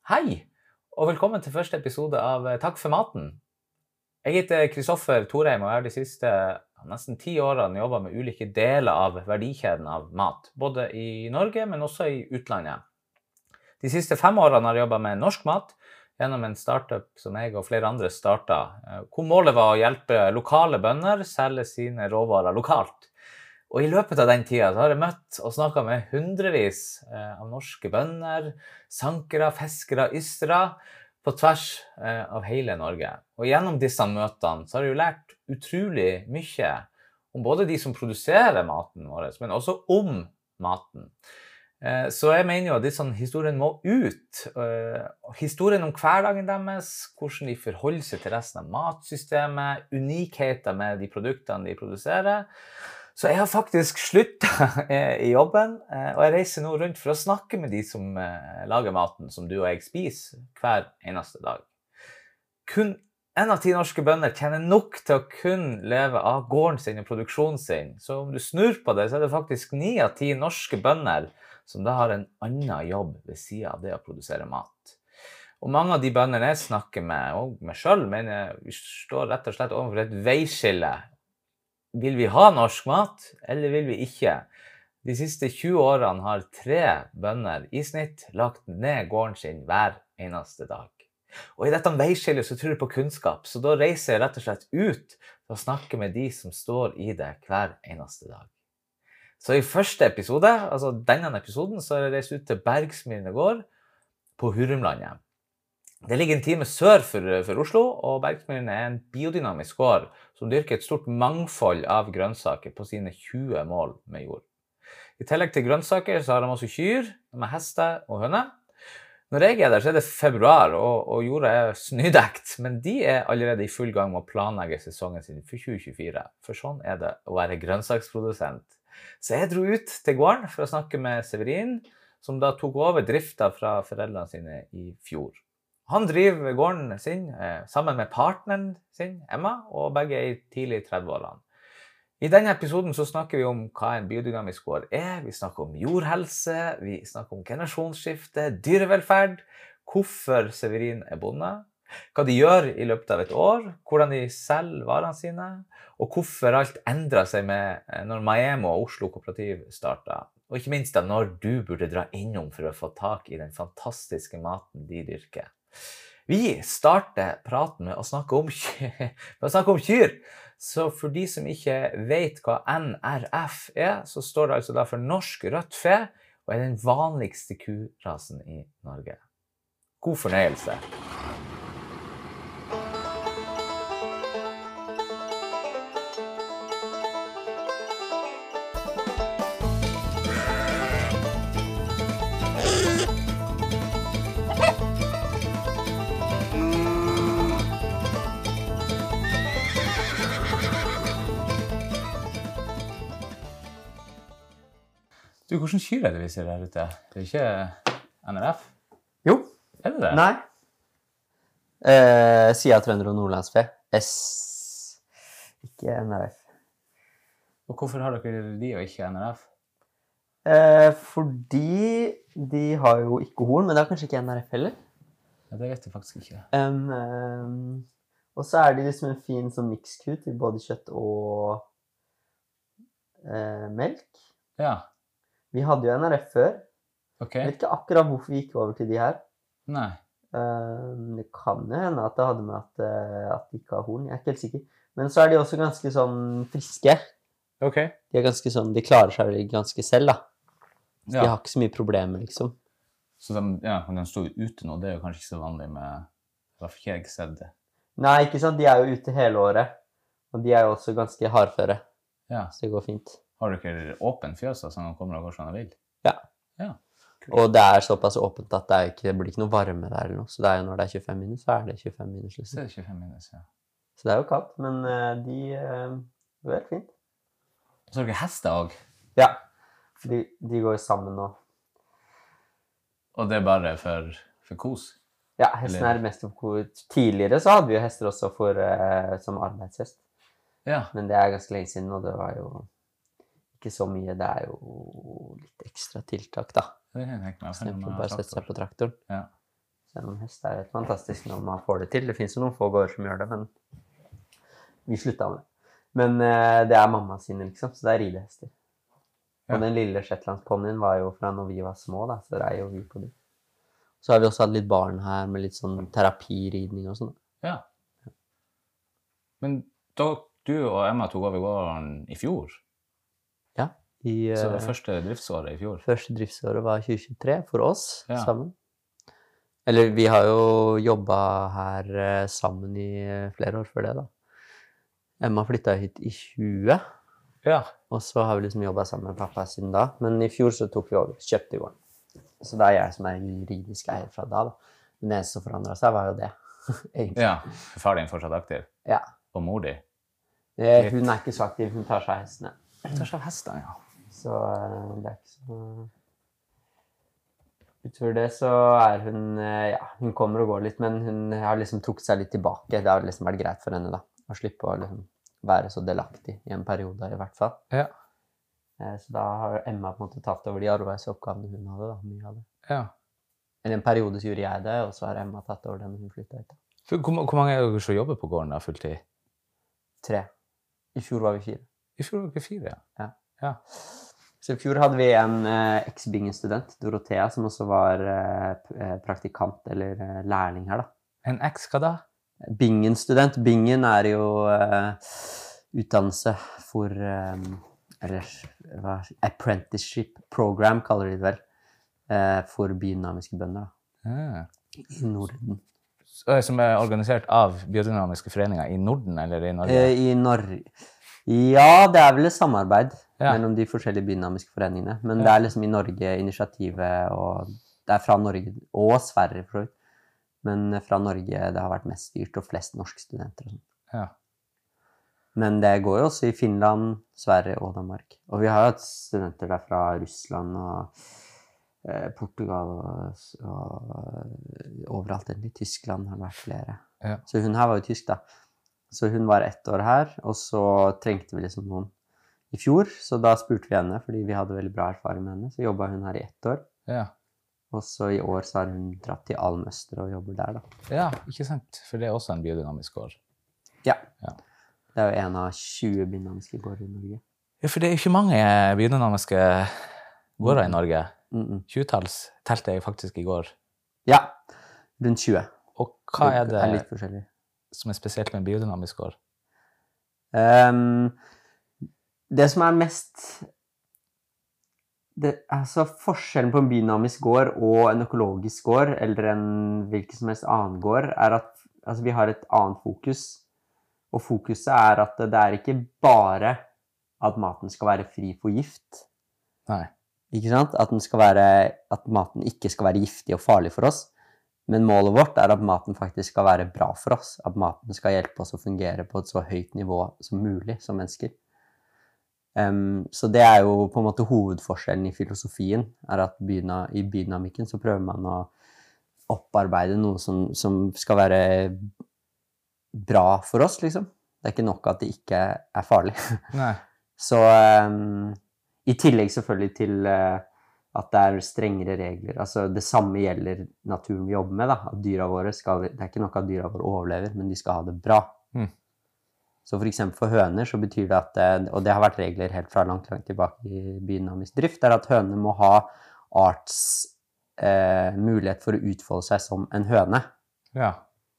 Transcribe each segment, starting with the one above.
Hei, og velkommen til første episode av Takk for maten. Jeg heter Kristoffer Thorheim, og jeg har de siste nesten 10 årene jobbet med ulike deler av verdikjeden av mat, både i Norge, men også i utlandet. De siste 5 årene har jeg jobbet med norsk mat, gjennom en startup som jeg og flere andre startet, hvor målet var å hjelpe lokale bønder selge sine råvarer lokalt. Og i løpet av den tiden så har jeg møtt og snakket med hundrevis av norske bønder, sankere, fiskere, ystere, på tvers av hele Norge. Og gjennom disse møtene så har jeg jo lært utrolig mye om både de som produserer maten vår, men også om maten. Så jeg mener jo at disse historiene må ut. Historien om hverdagen deres, hvordan de forholder seg til resten av matsystemet, unikheter med de produktene de produserer. Så jeg har faktisk sluttet i jobben, og jeg reiser nå rundt for å snakke med de som lager maten som du og jeg spiser hver eneste dag. Kun 1 av 10 norske bønder tjener nok til å kun leve av gården sin og produksjonen sin. Så om du snur på det, så er det faktisk 9 av 10 norske bønder som da har en annen jobb ved siden av det å produsere mat. Og mange av de bøndene jeg snakker med, og meg selv, mener vi står rett og slett overfor et veiskille. Vil vi ha norsk mat, eller vil vi ikke? De siste 20 årene har 3 bønder i snitt lagt ned gården sin hver eneste dag. Og i dette veiskillet så tror jeg på kunnskap, så da reiser jeg rett og slett ut og snakker med de som står i det hver eneste dag. Så i første episode, altså denne episoden, så har jeg reist ut til Bergsmyrene gård på Hurumlandet. Det ligger en time sør for Oslo, og Bergsmyrene er en biodynamisk gård som dyrker et stort mangfold av grønnsaker på sine 20 mål med jord. I tillegg til grønnsaker så har de også kyr, med hester og høner. Når jeg er der så er det februar, og jorda er snødekt, men de er allerede i full gang med å planlegge sesongen sin for 2024. For sånn er det å være grønnsaksprodusent. Så jeg dro ut til gården for å snakke med Severin, som da tok over drifta fra foreldrene sine i fjor. Han driver gården sin sammen med partneren sin, Emma, og begge er i tidlig 30-årene. I denne episoden så snakker vi om hva en biodynamisk gård er, vi snakker om jordhelse, vi snakker om generasjonsskifte, dyrevelferd, hvorfor Severin er bonde, hva de gjør i løpet av et år, hvordan de selger varene sine, og hvorfor alt endrer seg med når Maemo og Oslo Kooperativ startet. Og ikke minst da når du burde dra innom for å få tak i den fantastiske maten de dyrker. Vi starter praten med å snakke om kyr. Så for de som ikke vet hva NRF er, så står det altså da for norsk rødt fe, og er den vanligste kurasen i Norge. God fornøyelse! Du, hvordan kyr er det vi ser her ute? Det er ikke NRF? Jo. Er det det? Nei. Sia Trønder og Nordlandsfe. Ikke NRF. Og hvorfor har dere de og ikke NRF? Fordi de har jo ikke horn, men det har kanskje ikke NRF heller. Ja, det vet jeg faktisk ikke. Og så er de liksom en fin sånn mixku til både kjøtt og melk. Ja. Vi hadde jo NRF før. Ok. Jeg vet ikke akkurat hvorfor vi gikk over til de her. Nei. Det kan jo hende at det hadde med at de ikke har horn. Jeg er ikke helt sikker. Men så er de også ganske sånn friske. Ok. De er ganske sånn, de klarer seg ganske selv, da. Så Ja. de har ikke så mye problemer, liksom. Så men de står ute nå, det er jo kanskje ikke så vanlig med... Hvorfor ikke jeg ikke sett det? Nei, ikke sant? De er jo ute hele året. Og de er jo også ganske hardføre. Ja. Så det går fint. Har dere åpen fjøs, så han kommer og går som han vil? Ja. Ja. Og det er såpass åpent at det blir ikke noe varme der eller noe. Så det er jo når det er 25 minus, så er det 25 minus, Så liksom. er det 25 minus, ja. Så det er jo kaldt, men de går helt fint. Og så har dere hester også. Ja. De går sammen nå. Og det er bare for kos? Ja, hesten er mest for... Tidligere så hadde vi jo hester også som arbeidshest. Ja. Men det er ganske lenge siden, og det var jo ikke så mye. Det er jo litt ekstra tiltak, da. Det kan jeg tenke meg. Istedenfor bare å sette seg på traktoren. Ja. Selv om hest helt fantastisk når man får det til. Det finnes jo noen få gårder som gjør det, men vi sluttet med det. Men det mamma sine, liksom, så det ridehester. Og den lille shetlandsponnien var jo fra når vi var små, da, så rei jo vi på dem. Så har vi også hatt litt barn her med litt sånn terapiridning og sånn. Ja. Men da du og Emma tok over gården i fjor? Ja. Så det første driftsåret i fjor? Første driftsåret var 2023 for oss sammen. Eller vi har jo jobbet her sammen i flere år før det da. Emma flyttet hit i 20. Ja. Og så har vi liksom jobbet sammen med pappa siden da. Men i fjor så tok vi over, kjøpte gården. Så det jeg som juridisk eier fra da. Men det eneste som forandret seg var jo det, egentlig. Ja, far din fortsatt aktiv? Ja. Og mor di? Hun ikke så aktiv, hun tar seg av hestene. Hun tar seg av hestene, ja. Så det ikke så... Utover det så hun, ja, hun kommer og går litt, men hun har liksom trukket seg litt tilbake. Det har liksom vært greit for henne da, å slippe å liksom være så delaktig i en periode i hvert fall. Ja. Så da har Emma på en måte tatt over de arbeidsoppgavene hun hadde da, mye av det. Ja. Eller en periode så gjorde jeg det, og så har Emma tatt over det når hun flyttet hit. Hvor mange dere som jobber på gården da, fulltid? 3. I fjor var vi 4. I fjor var dere 4, ja. Ja. Så i fjor hadde vi en ex-Bingen-student, Dorothea, som også var praktikant eller lærling her da. En ex, hva da? Bingen-student. Bingen jo utdannelse for, eller apprenticeship program kaller de det vel, for biodynamiske bønder da. I Norden. Som organisert av biodynamiske foreninger i Norden eller i Norge? I Norge. Ja, det vel et samarbeid mellom de forskjellige biodynamiske foreningene. Men det liksom i Norge initiativet, og det fra Norge og Sverige for så. Men fra Norge det har vært mest styrt, og flest norske studenter og sånt. Ja. Men det går jo også i Finland, Sverige og Danmark. Og vi har jo hatt studenter der fra Russland og Portugal og overalt egentlig. Tyskland har det vært flere. Ja. Så hun her var jo tysk da. Så hun var 1 år her, og så trengte vi liksom noen i fjor. Så da spurte vi henne, fordi vi hadde veldig bra erfaring med henne. Så jobbet hun her i 1 år. Ja. Og så i år så har hun dratt til Almøster og jobber der da. Ja, ikke sant? For det også en biodynamisk gård. Ja. Det jo en av 20 biodynamiske gårder i Norge. Ja, for det jo ikke mange biodynamiske gårder i Norge. 20-talls telte jeg faktisk i går. Ja, rundt 20. Og hva det litt forskjellig som spesielt med en biodynamisk gård? Det som mest... altså forskjellen på en biodynamisk gård og en økologisk gård, eller en hvilken som helst annen gård, at altså, vi har et annet fokus. Og fokuset at det ikke bare at maten skal være fri for gift. Nei. Ikke sant? At maten ikke skal være giftig og farlig for oss. Men målet vårt at maten faktisk skal være bra for oss. At maten skal hjelpe oss å fungere på et så høyt nivå som mulig som mennesker. Så det jo på en måte hovedforskjellen i filosofien, at i biodynamikken så prøver man å opparbeide noe som skal være bra for oss, liksom. Det ikke nok at det ikke farlig. Nei. Så i tillegg selvfølgelig til at det strengere regler. Altså det samme gjelder naturen vi jobber med, da. At dyra våre det ikke nok at dyra våre overlever, men de skal ha det bra. Så for eksempel for høner så betyr det at, og det har vært regler helt fra langt tilbake i biodynamisk drift, at høner må ha mulighet for å utfolde seg som en høne. Ja.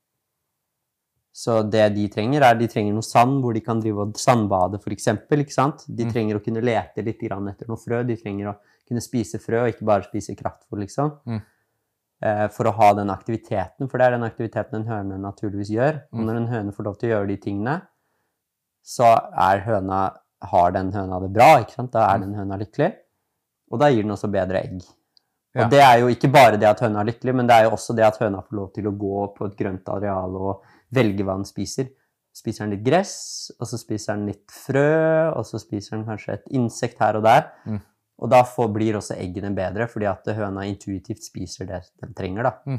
Så det de trenger de trenger noe sand hvor de kan drive og sandbade for eksempel, ikke sant? De trenger å kunne lete litt grann etter noe frø, de trenger å kunne spise frø og ikke bare spise kraftfôr, liksom. For å ha den aktiviteten, for det den aktiviteten en høne naturligvis gjør. Og når en høne får lov til å gjøre de tingene, så har den høna det bra, ikke sant? Da den høna lykkelig, og da gir den også bedre egg. Og det jo ikke bare det at høna lykkelig, men det jo også det at høna får lov til å gå på et grønt areal og velge hva den spiser. Spiser den litt gress, og så spiser den litt frø, og så spiser den kanskje et insekt her og der. Og da blir også eggene bedre, fordi at høna intuitivt spiser det den trenger da.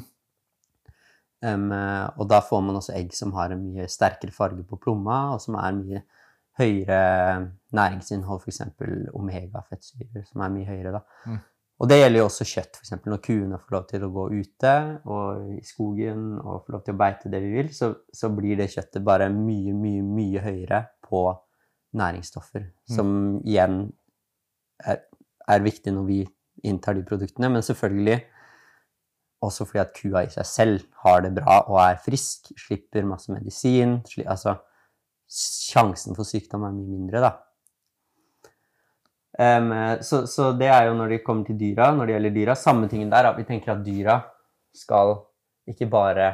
Og da får man også egg som har en mye sterkere farge på plomma, og som mye høyere næringsinnhold, for eksempel omega-fettsyrer, som mye høyere da. Og det gjelder jo også kjøtt, for eksempel når kuene får lov til å gå ute og i skogen og får lov til å beite det vi vil, så blir det kjøttet bare mye, mye, mye høyere på næringsstoffer, som igjen er viktig når vi inntar de produktene, men selvfølgelig også fordi at kua i seg selv har det bra og er frisk, slipper masse medisin, altså sjansen for sykdom er mye mindre da. Så det er jo når det kommer til dyra, når det gjelder dyra, samme tingen der, at vi tenker at dyra skal ikke bare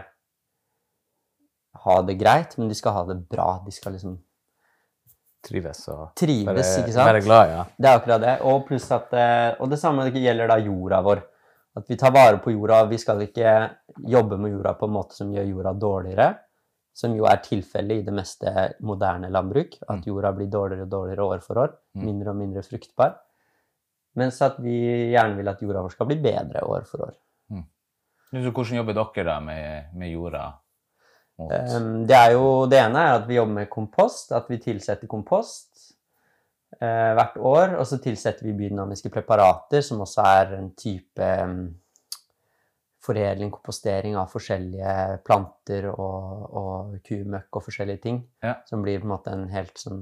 ha det greit, men de skal ha det bra, de skal liksom trives og ikke sant? Være glad, ja. Det er akkurat det, og pluss at, og det samme gjelder da jorda vår, at vi tar vare på jorda, vi skal ikke jobbe med jorda på en måte som gjør jorda dårligere, som jo er tilfellet i det meste moderne landbruk, at jorda blir dårligere og dårligere år for år, mindre og mindre fruktbar, mens at vi gjerne vil at jorda vår skal bli bedre år for år. Så hvordan jobber dere da med jorda? Det ene er at vi jobber med kompost, at vi tilsetter kompost hvert år, og så tilsetter vi biodynamiske preparater, som også er en type foredling, kompostering av forskjellige planter og kumøkk og forskjellige ting, som blir på en måte en helt sånn,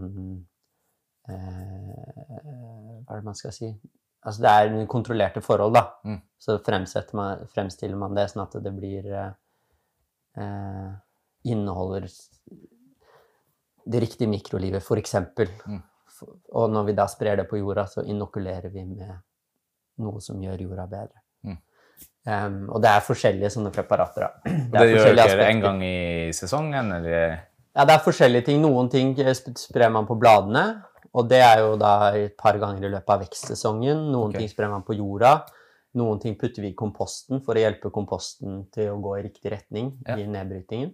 hva er det man skal si? Altså det er kontrollerte forhold da, så fremstiller man det sånn at det blir, inneholder det riktige mikrolivet, for eksempel. Og når vi da sprer det på jorda, så inokulerer vi med noe som gjør jorda bedre. Og det er forskjellige sånne preparater da. Det gjør dere en gang i sesongen, eller? Ja, det er forskjellige ting. Noen ting sprer man på bladene, og det er jo da et par ganger i løpet av vekstsesongen. Noen ting sprer man på jorda. Noen ting putter vi i komposten for å hjelpe komposten til å gå i riktig retning i nedbrytingen.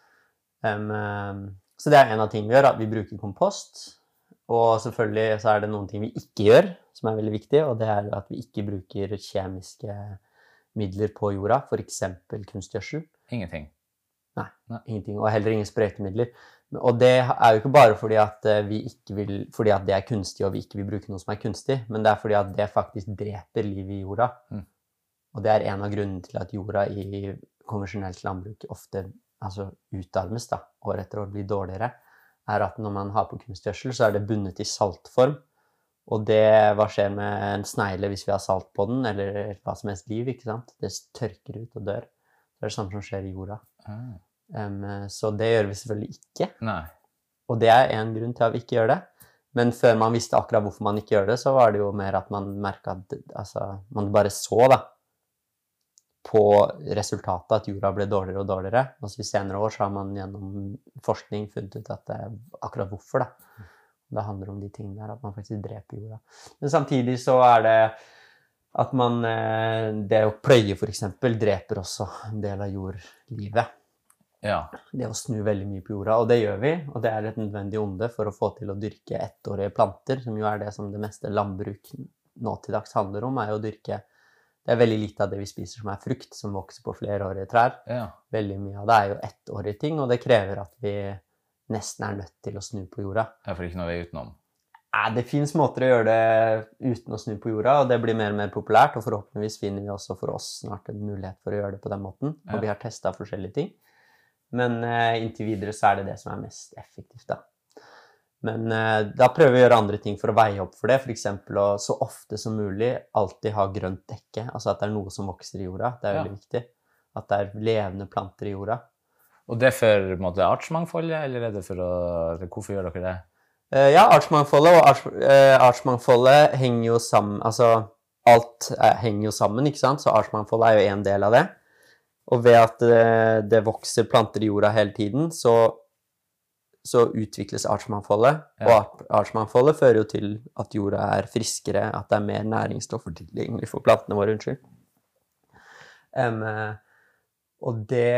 Så det er en av tingene vi gjør, at vi bruker kompost. Og selvfølgelig så er det noen ting vi ikke gjør, som er veldig viktig, og det er at vi ikke bruker kjemiske midler på jorda, for eksempel kunstgjødsel. Ingenting? Nei, ingenting, og heller ingen sprøytemidler. Og det er jo ikke bare fordi at fordi at det er kunstig, og vi ikke vil bruke noe som er kunstig, men det er fordi at det faktisk dreper livet i jorda. Og det er en av grunnene til at jorda i konvensjonelt landbruk ofte utarmes da, år etter år blir dårligere, er at når man har på kunstgjødsel, så er det bundet i saltform. Og hva skjer med en snegle hvis vi har salt på den, eller hva som helst liv, ikke sant? Det tørker ut og dør. Det er det samme som skjer i jorda. Så det gjør vi selvfølgelig ikke. Nei. Og det er en grunn til at vi ikke gjør det. Men før man visste akkurat hvorfor man ikke gjør det, så var det jo mer at man merket at man bare så da, på resultatet at jorda ble dårligere og dårligere. Og så i senere år så har man gjennom forskning funnet ut at det er akkurat hvorfor da. Det handler om de tingene der, at man faktisk dreper jorda. Men samtidig så er det at det å pløye for eksempel dreper også en del av jordlivet. Ja. Det å snu veldig mye på jorda, og det gjør vi, og det er et nødvendig onde for å få til å dyrke ettårige planter, som jo er det som det meste landbruk nå til dags handler om, er jo å dyrke. Det er veldig lite av det vi spiser som er frukt, som vokser på flerårige trær. Veldig mye av det er jo ettårige ting, og det krever at vi nesten er nødt til å snu på jorda. Ja, for ikke noe vei utenom. Det finnes måter å gjøre det uten å snu på jorda, og det blir mer og mer populært, og forhåpentligvis finner vi også for oss snart en mulighet for å gjøre det på den måten, og vi har testet forskjellige ting. Men inntil videre så er det som er mest effektivt da. Men da prøver vi å gjøre andre ting for å veie opp for det, for eksempel å så ofte som mulig alltid ha grønt dekke, altså at det er noe som vokser i jorda, det er veldig viktig. At det er levende planter i jorda. Og det er for artsmangfoldet, eller er det hvorfor gjør dere det? Ja, artsmangfoldet henger jo sammen, altså alt henger jo sammen, ikke sant? Så artsmangfoldet er jo en del av det. Og ved at det vokser planter i jorda hele tiden, så utvikles artsmangfoldet, og artsmangfoldet fører jo til at jorda er friskere, at det er mer næringsstoffer tilgjengelig for plantene våre, unnskyld. Og det...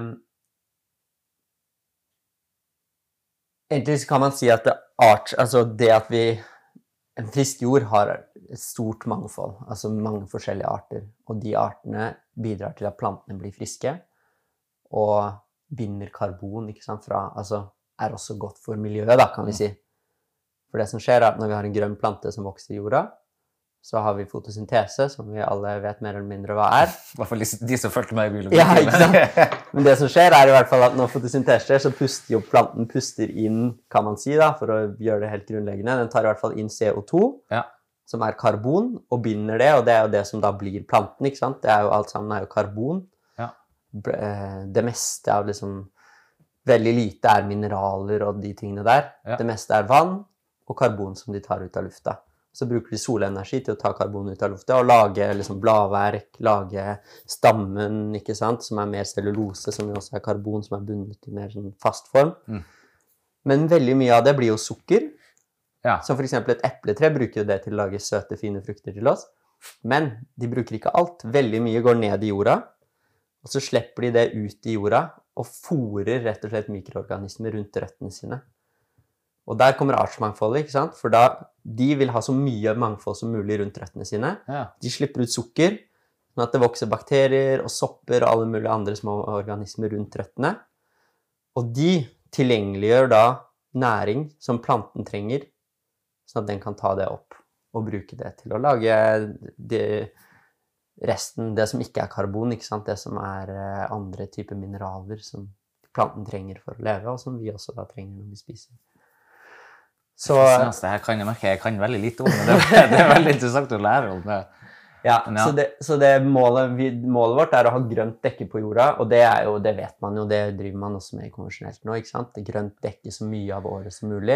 Egentlig så kan man si at det at en frisk jord har et stort mangfold, altså mange forskjellige arter, og de artene bidrar til at plantene blir friske, og binder karbon, ikke sant, er også godt for miljøet, da, kan vi si. For det som skjer er at når vi har en grønn plante som vokser i jorda, så har vi fotosyntese, som vi alle vet mer eller mindre hva I hvert fall de som følte meg i biologi. Ja, ikke sant? Men det som skjer i hvert fall at når fotosyntese skjer, så puster jo planten inn, kan man si da, for å gjøre det helt grunnleggende. Den tar i hvert fall inn CO2, som karbon, og binder det, og det jo det som da blir planten, ikke sant? Det jo alt sammen jo karbon. Det meste av liksom, veldig lite mineraler og de tingene der. Det meste vann og karbon som de tar ut av lufta. Så bruker de solenergi til å ta karbon ut av lufta og lage liksom bladverk, lage stammen, ikke sant, som mer cellulose, som jo også karbon, som bundet i mer sånn fast form. Men veldig mye av det blir jo sukker. Som for eksempel et epletre bruker det til å lage søte, fine frukter til oss. Men de bruker ikke alt. Veldig mye går ned i jorda, og så slipper de det ut i jorda og fôrer rett og slett mikroorganismer rundt røttene sine. Og der kommer artsmangfoldet, ikke sant? For da, de vil ha så mye mangfold som mulig rundt røttene sine. De slipper ut sukker, sånn at det vokser bakterier og sopper og alle mulige andre små organismer rundt røttene. Og de tilgjengeliggjør da næring som planten trenger, sånn at den kan ta det opp og bruke det til å lage resten, det som ikke karbon, ikke sant? Det som andre typer mineraler som planten trenger for å leve, og som vi også da trenger når vi spiser. Så det her kan jeg merke, jeg kan veldig lite om, men det veldig interessant å lære om det. Ja, så det målet vårt å ha grønt dekke på jorda, og det jo, det vet man jo, det driver man også med konvensjonelt nå, ikke sant? Det grønt dekke så mye av året som mulig.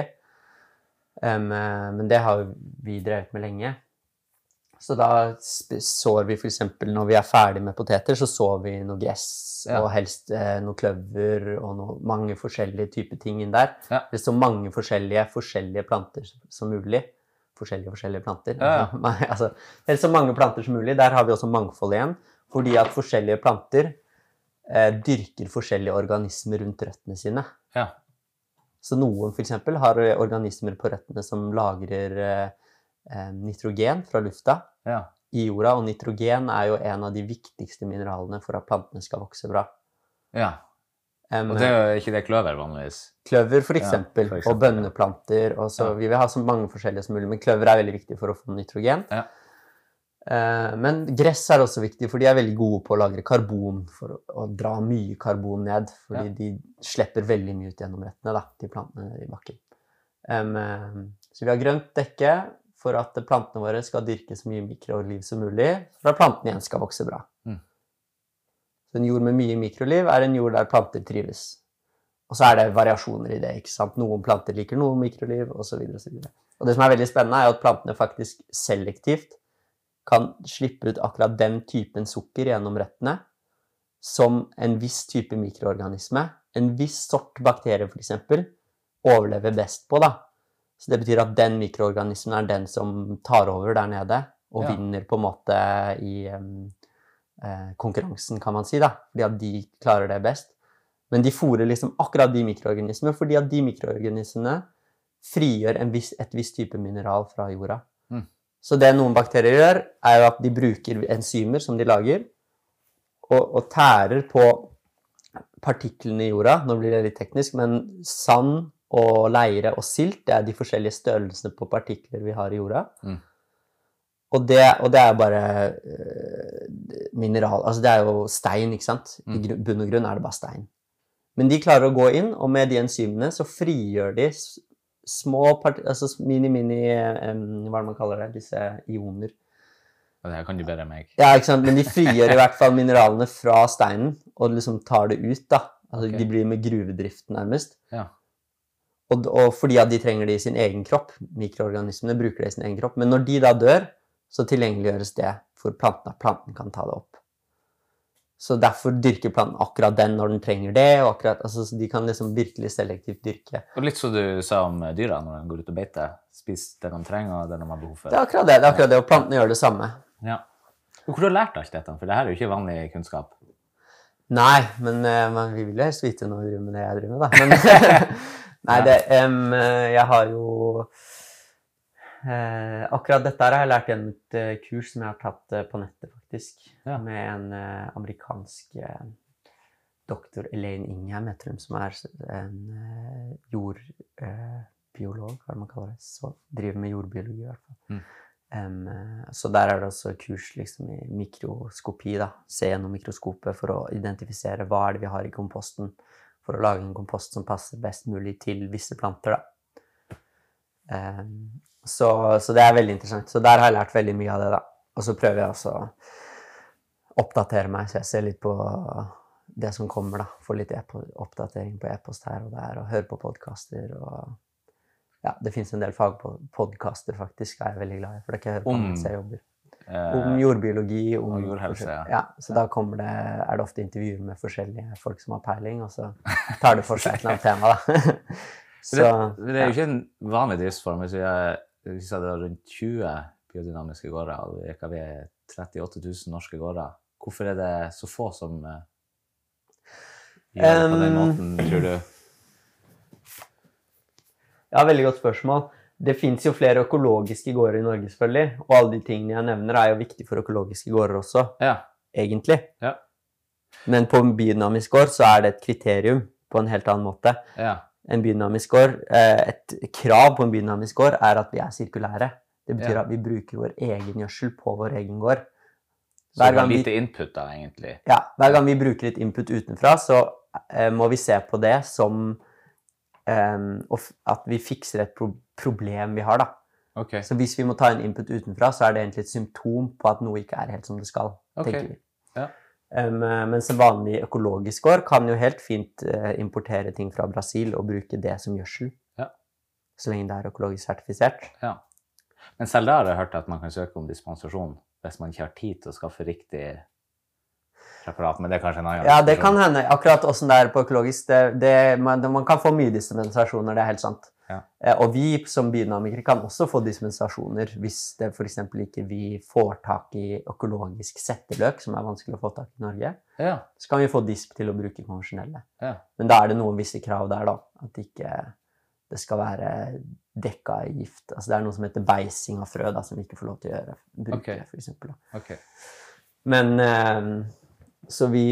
Men det har vi drevet med lenge. Så da sår vi for eksempel, når vi ferdig med poteter, så sår vi noe gress, og helst noe kløver, og mange forskjellige typer ting inn der. Det så mange forskjellige planter som mulig. Forskjellige planter. Altså, helst så mange planter som mulig. Der har vi også mangfold igjen, fordi at forskjellige planter dyrker forskjellige organismer rundt røttene sine. Så noen for eksempel har organismer på røttene som lagrer nitrogen fra lufta i jorda, og nitrogen jo en av de viktigste mineralene for at plantene skal vokse bra. Og det ikke det kløver vanligvis? Kløver for eksempel, og bønneplanter, og så vi vil ha så mange forskjellige som mulig, men kløver veldig viktig for å få nitrogen. Men gress også viktig, for de veldig gode på å lagre karbon, for å dra mye karbon ned, fordi de slipper veldig mye ut gjennom røttene da, til plantene i bakken. Så vi har grønt dekke for at plantene våre skal dyrke så mye mikroliv som mulig, for at plantene igjen skal vokse bra. Så en jord med mye mikroliv en jord der planter trives. Og så det variasjoner i det, ikke sant? Noen planter liker noen mikroliv, og så videre, og så videre. Og det som veldig spennende at plantene faktisk selektivt kan slippe ut akkurat den typen sukker gjennom røttene, som en viss type mikroorganisme, en viss sort bakterie for eksempel, overlever best på da. Så det betyr at den mikroorganismen den som tar over der nede, og vinner på en måte i konkurransen, kan man si da, fordi at de klarer det best. Men de fôrer liksom akkurat de mikroorganismene, fordi at de mikroorganismene frigjør et visst type mineral fra jorda. Så det noen bakterier gjør, jo at de bruker enzymer som de lager, og tærer på partiklene i jorda. Nå blir det litt teknisk, men sand og leire og silt, det de forskjellige størrelsene på partikler vi har i jorda. Og det jo bare mineral, altså det jo stein, ikke sant? I bunn og grunn det bare stein. Men de klarer å gå inn, og med de enzymene så frigjør de små altså mini, hva man kaller det, disse ioner. Og det her kan du bedre enn meg. Ja, ikke sant? Men de frigjør i hvert fall mineralene fra steinen, og liksom tar det ut da. Altså de blir med gruvedrift nærmest. Og fordi at de trenger det i sin egen kropp, mikroorganismene bruker det i sin egen kropp, men når de da dør, så tilgjengeliggjøres det for planten, at planten kan ta det opp. Så derfor dyrker planten akkurat den når den trenger det, og akkurat, altså de kan liksom virkelig selektivt dyrke. Og litt så du sa om dyra når de går ut og beiter, spiser det de trenger og det de har behov for. Det akkurat det, og plantene gjør det samme. Hvor har du lært alt dette? For det her jo ikke vanlig kunnskap. Nei, men vi vil jo helst vite når vi driver med det jeg driver med da. Men, nei, jeg har jo akkurat dette har jeg lært gjennom et kurs som jeg har tatt på nettet faktisk, med en amerikansk doktor Elaine Ingham, heter hun, som en jordbiolog, hva man kaller det, så driver med jordbiologi i hvert fall. Så der det også kurs liksom, i mikroskopi, da. Se gjennom mikroskopet for å identifisere hva det vi har i komposten, for å lage en kompost som passer best mulig til visse planter, da. Så det veldig interessant. Så der har jeg lært veldig mye av det, da. Og så prøver jeg også å oppdatere meg, så jeg ser litt på det som kommer, da. Få litt oppdatering på e-post her og der, og høre på podcaster og... Ja, det finnes en del fagpodcaster faktisk, jeg veldig glad i, for det kan jeg høre på mens jeg jobber. Om jordbiologi, om jordhelse, ja. Så da det ofte intervjuer med forskjellige folk som har peiling, og så tar det for seg et eller annet tema, da. Så, det jo ikke en vanlig driftsform. Hvis vi sa det var rundt 20 biodynamiske gårder, og EKV 38 000 norske gårder, hvorfor det så få som gjør det på den måten, tror du? Ja, veldig godt spørsmål. Det finnes jo flere økologiske gårder i Norge, selvfølgelig. Og alle de tingene jeg nevner jo viktige for økologiske gårder også, egentlig. Ja. Men på en biodynamisk gård så det et kriterium på en helt annen måte. Ja. En biodynamisk gård, et krav på en biodynamisk gård at vi sirkulære. Det betyr at vi bruker vår egen gjødsel på vår egen gård. Så det lite input da, egentlig? Ja, hver gang vi bruker litt input utenfra, så må vi se på det som... og at vi fikser et problem vi har, da. Okay. Så hvis vi må ta en input utenfra, så det egentlig et symptom på at noe ikke helt som det skal, tenker vi. Ja. Mens en vanlig økologisk gård kan jo helt fint importere ting fra Brasil og bruke det som gjødsel. Ja. Så lenge det økologisk sertifisert. Ja. Men selv da har jeg hørt at man kan søke om dispensasjon hvis man ikke har tid til å skaffe riktig preparat, men det kanskje en annen. Ja, det kan hende. Akkurat hvordan det på økologisk, man kan få mye dispensasjoner, det helt sant. Ja. Og vi som biodynamikere kan også få dispensasjoner hvis det for eksempel ikke vi får tak i økologisk setteløk, som vanskelig å få tak i Norge. Ja. Så kan vi få disp til å bruke konvensjonelle. Ja. Men da det noen visse krav der da, at ikke det skal være dekka i gift. Altså det noe som heter beising av frø da, som vi ikke får lov til å bruke, for eksempel. Da. Okay. Men... Så vi...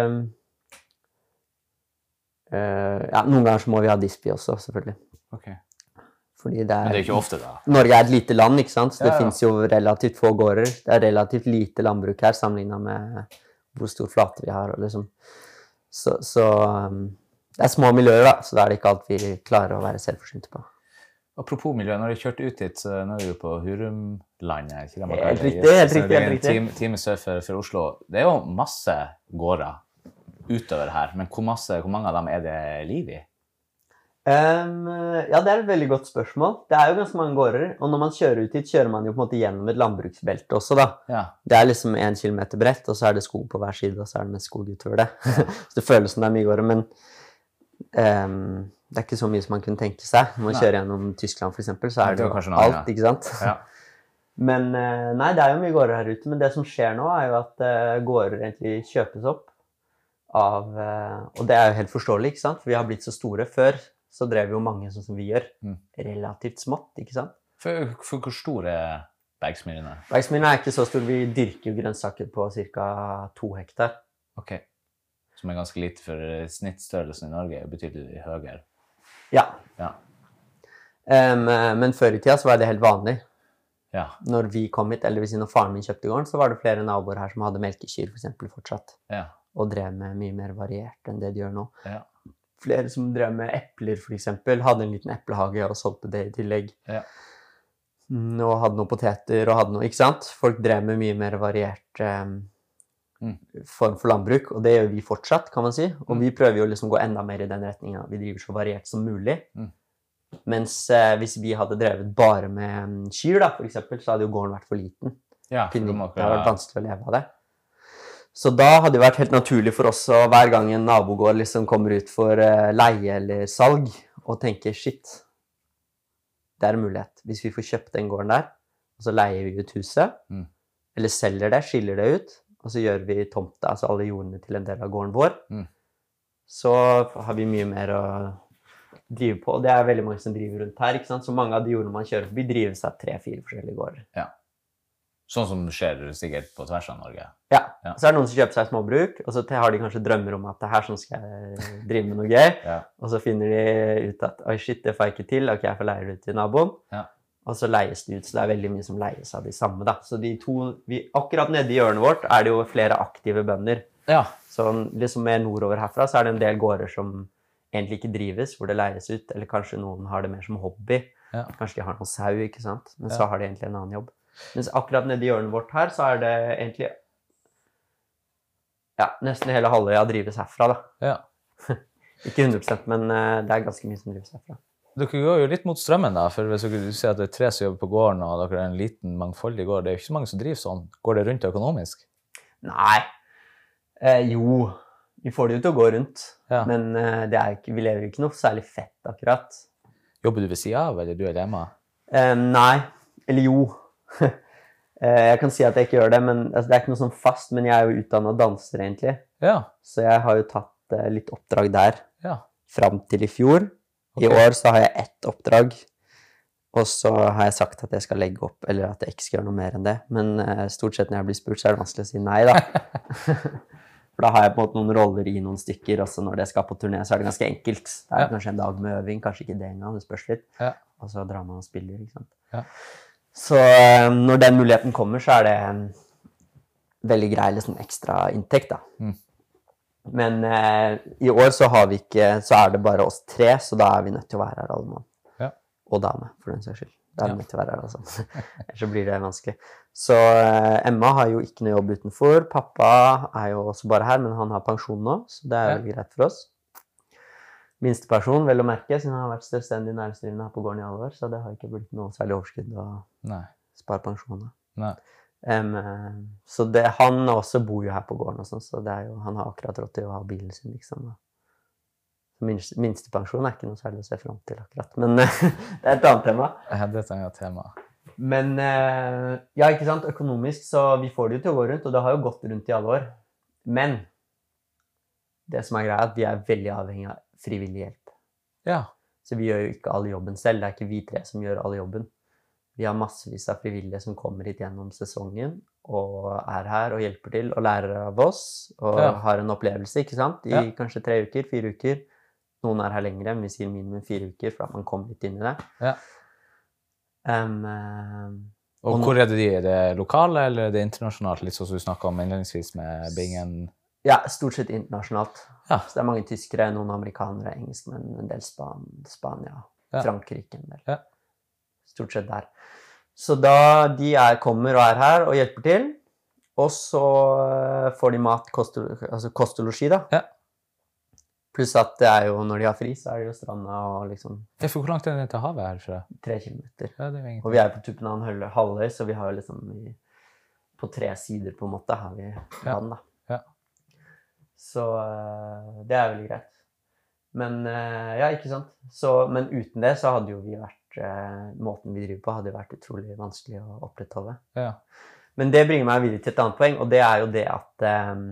noen ganger så må vi ha dispi også, selvfølgelig. Ok. Fordi det Men det ikke ofte, da? Norge et lite land, ikke sant? Så det finnes jo relativt få gårder. Det relativt lite landbruk her, sammenlignet med hvor stor flate vi har. Og liksom. Så det små miljøer, da. Så det ikke alt vi klarer å være selvforsynte på. Apropos miljø, når jeg kjørte ut hit, så nå vi jo på Hurumlandet. Helt riktig. En time sør for Oslo. Det jo masse gårder utover her, men hvor mange av dem det liv i? Ja, det et veldig godt spørsmål. Det jo ganske mange gårder, og når man kjører ut hit, kjører man jo på en måte gjennom et landbruksbelte også, da. Ja. Det liksom 1 kilometer bredt, og så det skog på hver side, og så det med skog utover det. Så det føles som det mye gårder, men... det ikke så mye som man kunne tenke seg. Når man kjører gjennom Tyskland, for eksempel, så det jo alt, ikke sant? Ja. Men nei, det jo mye gårder her ute, men det som skjer nå jo at gårder egentlig kjøpes opp av, og det jo helt forståelig, ikke sant? For vi har blitt så store. Før så drev jo mange sånn som vi gjør, relativt smått, ikke sant? For hvor store Bergsmyrene? Bergsmyrene ikke så store. Vi dyrker jo grønnsaker på ca. 2 hektar. Ok. Som ganske lite for snittstørrelsen i Norge, betydelig høyere. Ja. Ja. Men før i tida så var det helt vanlig. Ja. Når vi kom hit, eller hvis når faren min kjøpte gården, så var det flere naboer her som hadde melkekyr for eksempel fortsatt. Ja. Og drev med mye mer variert enn det de gjør nå. Ja. Flere som drev med epler for eksempel, hadde en liten eplehage og solgte det i tillegg. Ja. Og hadde noen poteter og hadde noe, ikke sant? Folk drev med mye mer variert form for landbruk, og det gjør vi fortsatt, kan man si. Og vi prøver jo liksom å gå enda mer i den retningen. Vi driver så variert som mulig. Mens hvis vi hadde drevet bare med kyr, da, for eksempel, så hadde jo gården vært for liten. Ja, det hadde vært vanskelig å leve av det. Så da hadde det vært helt naturlig for oss å hver gang en nabogård liksom kommer ut for leie eller salg, og tenke, shit, det en mulighet. Hvis vi får kjøpt den gården der, og så leier vi ut huset, eller selger det, skiller det ut, og så gjør vi tomte, altså alle jordene til en del av gården vår, så har vi mye mer å drive på. Og det veldig mange som driver rundt her, ikke sant? Så mange av de jordene man kjører forbi driver seg 3-4 forskjellige gårder. Ja. Sånn som skjer sikkert på tvers av Norge. Ja. Så det noen som kjøper seg småbruk, og så har de kanskje drømmer om at det her sånn skal jeg drive med noe gøy, og så finner de ut at, oi shit, det får jeg ikke til, ok, jeg får leie det ut til naboen. Ja. og så leies det ut, så det veldig mye som leies av de samme, da. Så de to, akkurat nede i hjørnet vårt det jo flere aktive bønder. Ja. Så liksom mer nordover herfra, så det en del gårder som egentlig ikke drives, hvor det leies ut, eller kanskje noen har det mer som hobby. Ja. Kanskje de har noen sau, ikke sant? Men så har de egentlig en annen jobb. Mens akkurat nede i hjørnet vårt her, så det egentlig nesten hele halvøya drives herfra, da. Ja. Ikke 100%, men det ganske mye som drives herfra. Dere går jo litt mot strømmen, da, for hvis du ser at det 3 som jobber på gården, og dere en liten, mangfoldig gård, det jo ikke så mange som driver sånn. Går det rundt økonomisk? Nei. Jo, vi får det jo til å gå rundt, men vi lever jo ikke noe særlig fett, akkurat. Jobber du ved siden av, eller du hjemme? Nei, eller jo. Jeg kan si at jeg ikke gjør det, men altså, det ikke noe sånn fast, men jeg jo utdannet danser egentlig. Ja. Så jeg har jo tatt litt oppdrag der, frem til i fjor. Okay. I år så har jeg 1 oppdrag, og så har jeg sagt at jeg skal legge opp, eller at jeg ikke skal gjøre noe mer enn det. Men stort sett når jeg blir spurt, så det vanskelig å si nei, da. For da har jeg på en måte noen roller i noen stykker, og så når det skal på turné, så det ganske enkelt. Det kanskje en dag med øving, kanskje ikke det engang, det spørs litt. Og så drar man og spiller, ikke sant. Ja. Så når den muligheten kommer, så det en veldig grei liksom, ekstra inntekt, da. Mm. Men i år så har vi ikke, så det bare oss 3, så da vi nødt til å være her alle mann. Ja. Og dame, for den saks skyld. Da vi nødt til å være her, altså. Ellers så blir det vanskelig. Så Emma har jo ikke noe jobb utenfor. Pappa jo også bare her, men han har pensjon nå, så det veldig greit for oss. Minsteperson, vel å merke, siden han har vært selvstendig næringsdrivende her på gården i alle år, så det har ikke blitt noe særlig overskudd å spare pensjonen. Nei. Så han også bor jo her på gården og sånn, så han har akkurat råd til å ha bilen sin, liksom. Minstepensjon ikke noe særlig å se frem til akkurat, men det et annet tema. Ja, det et annet tema. Men ikke sant, økonomisk, så vi får det jo til å gå rundt, og det har jo gått rundt i alle år. Men det som greia at vi veldig avhengig av frivillig hjelp. Ja. Så vi gjør jo ikke all jobben selv, det ikke vi 3 som gjør all jobben. Vi har massevis av frivillige som kommer hit gjennom sesongen, og her og hjelper til, og lærer av oss, og har en opplevelse, ikke sant? I kanskje 3 uker, 4 uker. Noen her lengre, men vi sier minimum 4 uker, for at man kommer litt inn i det. Ja. Og hvor det de? Det lokale, eller det internasjonalt? Litt sånn som du snakket om innledningsvis med Bingen? Ja, stort sett internasjonalt. Ja. Så det mange tyskere, noen amerikanere, engelskmenn, en del Spania, Frankrike en del. Ja. Stort sett der. Så da de kommer og her og hjelper til, og så får de mat, kost og losji da. Ja. Pluss at det jo, når de har fri, så det jo stranda og liksom... For hvor langt det til havet herfra? 3 kilometer. Ja, det egentlig. Og vi på tuppen av en halvøy, så vi har jo liksom på 3 sider på en måte har vi vann da. Ja. Så det veldig greit. Men ikke sant? Men uten det så hadde jo vi vært, måten vi driver på hadde vært utrolig vanskelig å opprettholde. Ja. Men det bringer meg videre til et annet poeng, og det jo det at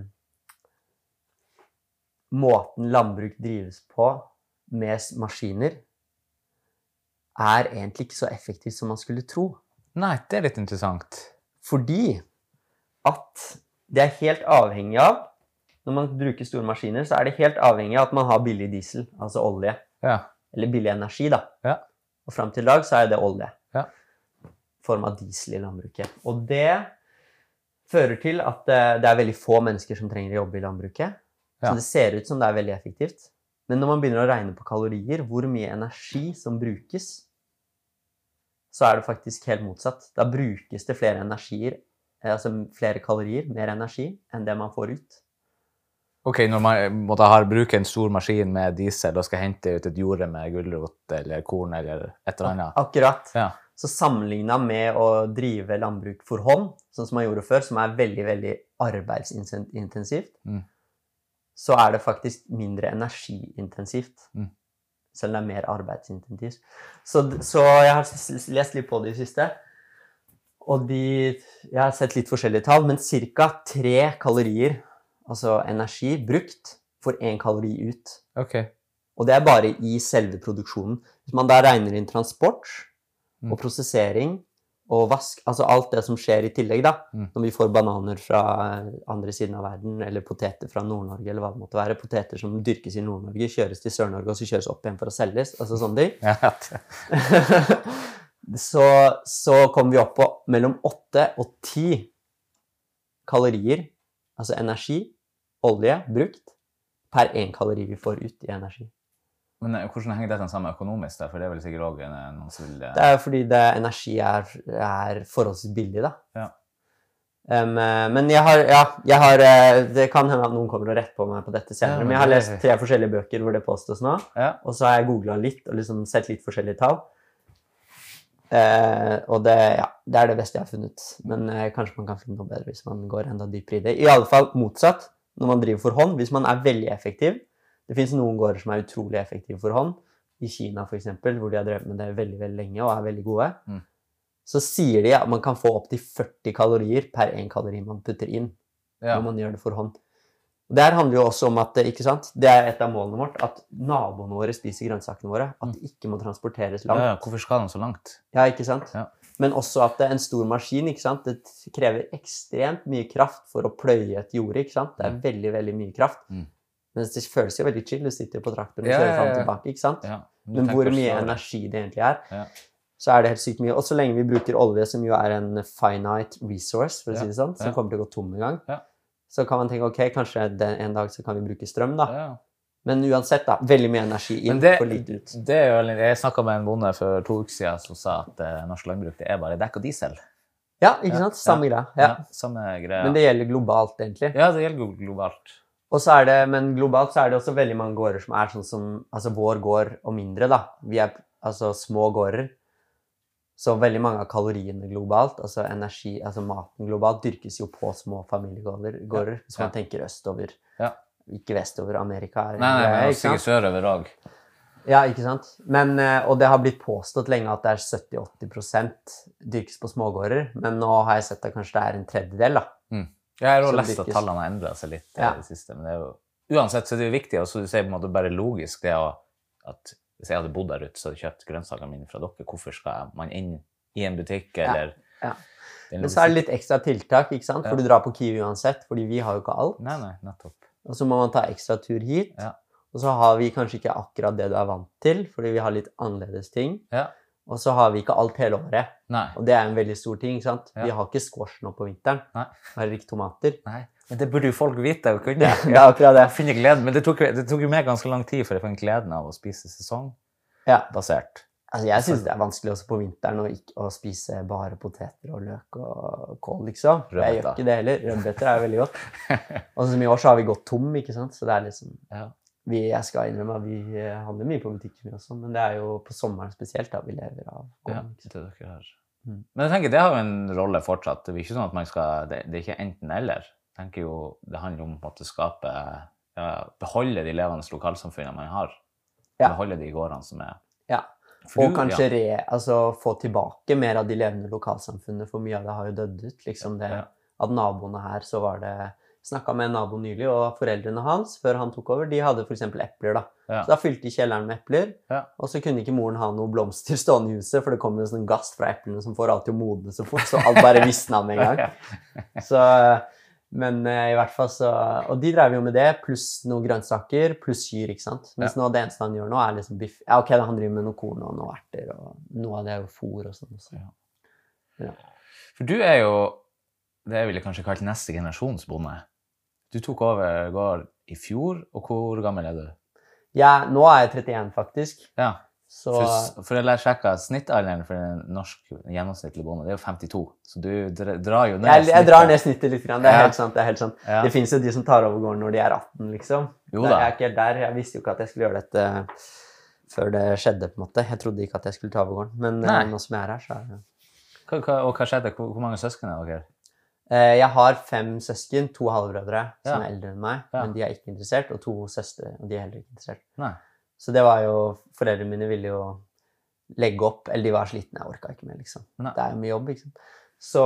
måten landbruk drives på med maskiner egentlig ikke så effektivt som man skulle tro. Nei, det litt interessant. Fordi at det helt avhengig av, når man bruker store maskiner, så det helt avhengig av at man har billig diesel, altså olje. Ja. Eller billig energi da. Ja. Og frem til i dag så det olje. Ja. Form av diesel i landbruket. Og det fører til at det veldig få mennesker som trenger å jobbe i landbruket. Så det ser ut som det veldig effektivt. Men når man begynner å regne på kalorier, hvor mye energi som brukes, så det faktisk helt motsatt. Da brukes det flere energier, altså flere kalorier, mer energi, enn det man får ut. Ok, når man bruker en stor maskin med diesel og skal hente ut et jorde med gulrot eller korn eller et eller annet. Akkurat. Ja. Så sammenlignet med å drive landbruk for hånd, sånn som man gjorde før, som veldig, veldig arbeidsintensivt, så det faktisk mindre energiintensivt, selv om det mer arbeidsintensivt. Så jeg har lest litt på det i siste, og jeg har sett litt forskjellige tall, men cirka 3 kalorier, altså energi, brukt for 1 kalori ut. Okay. Og det bare i selve produksjonen. Hvis man da regner inn transport, og prosessering, og vask, altså alt det som skjer i tillegg da, når vi får bananer fra andre siden av verden, eller poteter fra Nord-Norge, eller hva det måtte være, poteter som dyrkes i Nord-Norge, kjøres til Sør-Norge, og så kjøres opp igjen for å selges, altså sånne ting. Ja. så kommer vi opp på mellom 8 og 10 kalorier, altså energi, olje, brukt, per 1 kalori vi får ut i energi. Men hvordan henger dette sammen økonomisk da? For det vel sikkert også noen som vil... Det fordi energi forholdsvis billig da. Ja. Men jeg har, det kan hende at noen kommer og retter på meg på dette senere, men jeg har lest 3 forskjellige bøker hvor det påstås nå, og så har jeg googlet litt og liksom sett litt forskjellige tall. Og det det beste jeg har funnet, men kanskje man kan finne noe bedre hvis man går enda dypere i det. I alle fall motsatt, når man driver for hånd, hvis man veldig effektiv. Det finnes noen gårder som utrolig effektive for hånd, i Kina for eksempel, hvor de har drevet med det veldig, veldig lenge og veldig gode. Så sier de at man kan få opp til 40 kalorier per 1 kalori man putter inn når man gjør det for hånd. Og det her handler jo også om at, ikke sant, det et av målene vårt, at naboene våre spiser grønnsakene våre, at de ikke må transporteres langt. Ja, hvorfor skal de så langt? Ja, ikke sant? Ja. Men også at en stor maskin, ikke sant, det krever ekstremt mye kraft for å pløye et jord, ikke sant? Det veldig, veldig mye kraft. Men det føles jo veldig chill, du sitter på traktoren og kjører frem og tilbake, ikke sant? Ja. Men hvor mye energi det egentlig så det helt sykt mye. Og så lenge vi bruker olje, som jo en finite resource, for å si det sånn, som kommer til å gå tom en gang, så kan man tenke, ok, kanskje en dag så kan vi bruke strøm da. Men uansett da, veldig mye energi inn for lite ut. Jeg snakket med en bonde for 2 uker siden som sa at norsk landbruk det bare dekk og diesel. Ja, ikke sant? Samme greie. Ja. Samme greie. Men det gjelder globalt egentlig. Ja, det gjelder globalt. Og så men globalt så det også veldig mange gårder som sånn som, altså vår gård og mindre da. Vi altså små gårder. Så veldig mange av kaloriene globalt, altså energi, altså maten globalt, dyrkes jo på små familiegårder, hvis man tenker østover, ikke vestover, Amerika. Nei, sikkert sørover også. Ja, ikke sant? Men, og det har blitt påstått lenge at det 70-80% dyrkes på smågårder, men nå har jeg sett at kanskje det en tredjedel da. Jeg har også lest at tallene har endret seg litt i det siste, men det jo, uansett så det jo viktig, og så du sier på en måte bare logisk det at hvis jeg hadde bodd der ute, så hadde jeg kjøpt grønnsakene mine fra dere. Hvorfor skal man inn i en butikk, eller... Men så det litt ekstra tiltak, ikke sant? For du drar på Kiwi uansett, fordi vi har jo ikke alt. Nei, nettopp. Og så må man ta ekstra tur hit. Og så har vi kanskje ikke akkurat det du vant til, fordi vi har litt annerledes ting. Og så har vi ikke alt hele året. Og det en veldig stor ting, ikke sant? Vi har ikke squash nå på vinteren. Vi har ikke tomater. Nei. Men det burde jo folk vite, kunne jeg? Ja, akkurat det. Finne gleden, men det tok jo meg ganske lang tid for jeg fant gleden av å spise sesongbasert. Altså, jeg synes det vanskelig også på vinteren å spise bare poteter og løk og kål, liksom. Jeg gjør ikke det heller. Rødbeter jo veldig godt. Og så i år så har vi gått tom, ikke sant? Så det liksom... Jeg skal innrømme at vi handler mye på butikken også, men det jo på sommeren spesielt da vi lever av gården. Ja, det dere har. Men jeg tenker, det har jo en rolle fortsatt. Det ikke sånn at man skal... Det ikke enten eller. Jeg tenker jo, det handler om å skape, beholde de levende lokalsamfunnene man har. Beholde de gårdene som og kanskje få tilbake mer av de levende lokalsamfunnene, for mye av det har jo dødd ut. Liksom det, at naboene her, så var det... Snakket med en nabo nylig, og foreldrene hans, før han tok over, de hadde for eksempel epler da. Så da fylte de kjelleren med epler, og så kunne ikke moren ha noe blomster stående i huset, for det kom jo sånn gass fra eplene som får alltid å modne så fort, så alt bare visnet med en gang. Så... Men i hvert fall så... Og de drev jo med det, pluss noen grønnsaker, pluss kyr, ikke sant? Mens nå det eneste han gjør nå liksom biff. Ja, ok, da han driver med noe korn og noe erter, og noe av det jo fôr og sånn også. For du jo... Det vil jeg kanskje kalle neste generasjonsbonde. Du tok over gård i fjor, og hvor gammel du? Ja, nå jeg 31 faktisk. Ja. Så... For jeg sjekket snittalderen for en norsk gjennomsnittlig bonde, det jo 52. Så du drar jo ned snittet. Jeg drar ned snittet litt, det helt sant, det helt sant. Det finnes jo de som tar over gården når de 18, liksom. Jo da. Jeg ikke helt der, jeg visste jo ikke at jeg skulle gjøre dette før det skjedde, på en måte. Jeg trodde ikke at jeg skulle ta over gården, men nå som jeg her, så det... Og hva skjedde? Hvor mange søsken dere? Jeg har 5 søsken, 2 halvbrødre som eldre enn meg, men de ikke interessert, og 2 søstre, og de heller ikke interessert. Nei. Så det var jo, foreldrene mine ville jo legge opp, eller de var slitne, jeg orket ikke mer, liksom. Det jo mye jobb, ikke sant. Så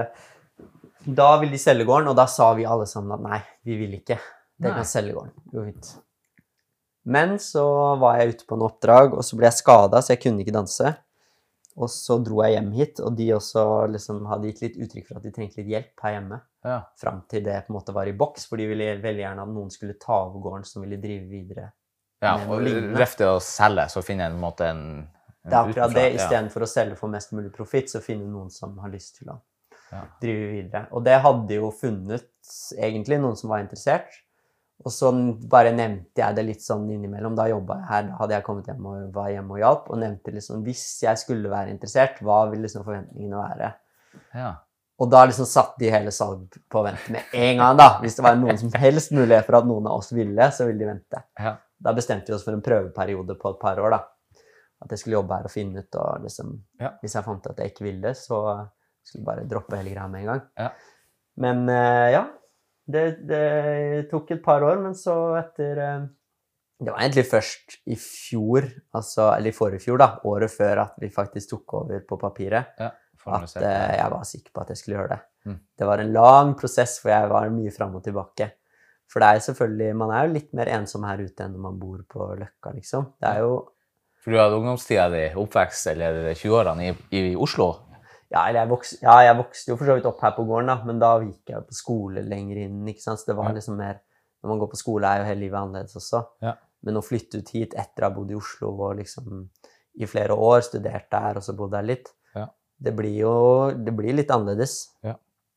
da ville de selge gården, og da sa vi alle sammen at nei, vi vil ikke. Det kan selge gården, jo fint. Men så var jeg ute på en oppdrag, og så ble jeg skadet, så jeg kunne ikke danse. Og så dro jeg hjem hit, og de også liksom hadde gitt litt uttrykk for at de trengte litt hjelp her hjemme. Frem til det på en måte var i boks, for de ville veldig gjerne at noen skulle ta over gården som ville drive videre. Ja, og røfte å selge, så finner jeg en måte Det akkurat det, i stedet for å selge for mest mulig profitt, så finner noen som har lyst til å drive videre. Og det hadde jo funnet egentlig noen som var interessert. Og så bare nevnte jeg det litt sånn innimellom. Da jobbet jeg her, da hadde jeg kommet hjem og var hjemme og hjalp, og nevnte liksom, hvis jeg skulle være interessert, hva ville liksom forventningene være? Ja. Og da liksom satt de hele salg på vent med en gang da. Hvis det var noen som helst mulighet for at noen av oss ville, så ville de vente. Ja. Da bestemte vi oss for en prøveperiode på et par år da. At jeg skulle jobbe her og finne ut, og liksom, hvis jeg fant at jeg ikke ville, så skulle bare droppe hele greia med en gang. Ja. Men ja, det tok et par år, men så etter... Det var egentlig først i fjor, altså, eller i forrige fjor da, året før at vi faktisk tok over på papiret, at jeg var sikker på at jeg skulle gjøre det. Det var en lang prosess, for jeg var mye frem og tilbake. For det er selvfølgelig, man er jo litt mer ensom her ute enn når man bor på Løkka, liksom. Det er jo... For du hadde ungdomstiden i oppvekst, eller 20-årene i Oslo? Ja, jeg vokste jo for så vidt opp her på gården da, men da gikk jeg på skole lenger inn, ikke sant? Så det var liksom mer, når man går på skole er jo hele livet annerledes også. Ja. Men å flytte ut hit etter å ha bodd i Oslo og liksom i flere år, studert der og så bodd der litt, det blir litt annerledes. Ja.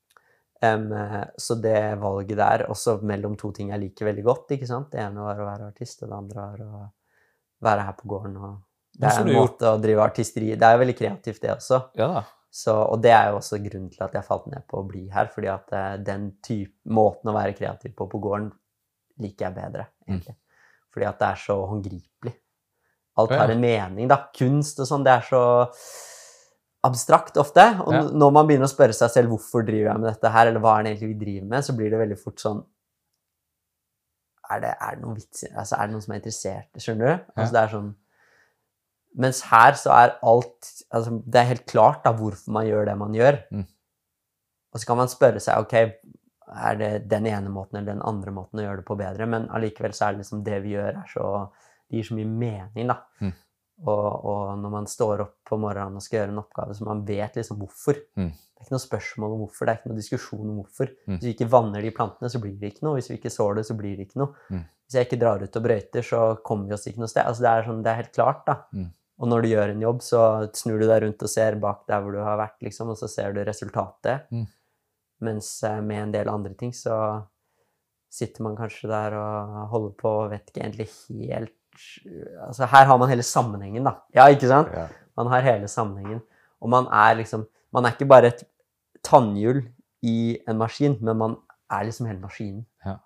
Så det valget der, også mellom to ting jeg liker veldig godt, ikke sant? Det ene var å være artist, og det andre var å være her på gården. Og det er en måte å drive artisteri, det er jo veldig kreativt det også. Ja da. Så, og det er jo også grunnen til at jeg falt ned på å bli her, fordi at den måten å være kreativ på gården liker jeg bedre, egentlig. Fordi at det er så håndgripelig. Alt har en mening, da. Kunst og sånn, det er så abstrakt ofte. Og når man begynner å spørre seg selv hvorfor driver jeg med dette her, eller hva er det egentlig vi driver med, så blir det veldig fort sånn, er det noen vitser? Altså, er det noen som er interessert? Skjønner du? Altså, det er sånn, mens her så er alt, altså det er helt klart da hvorfor man gjør det man gjør. Og så kan man spørre seg, ok, er det den ene måten eller den andre måten å gjøre det på bedre? Men allikevel så er det liksom det vi gjør det gir så mye mening da. Og når man står opp på morgenen og skal gjøre en oppgave, så man vet liksom hvorfor. Det er ikke noe spørsmål om hvorfor, det er ikke noe diskusjon om hvorfor. Hvis vi ikke vanner de plantene, så blir det ikke noe. Hvis vi ikke sår det, så blir det ikke noe. Hvis jeg ikke drar ut og brøyter, så kommer vi oss ikke noe sted. Altså det er sånn, det er helt klart da. Og når du gjør en jobb, så snur du deg rundt og ser bak der hvor du har vært, liksom, og så ser du resultatet. Mens med en del andre ting, så sitter man kanskje der og holder på og vet ikke egentlig helt... Altså her har man hele sammenhengen da. Ja, ikke sant? Ja. Man har hele sammenhengen. Og man er liksom... Man er ikke bare et tannhjul i en maskin, men man er liksom hele maskinen. Ja.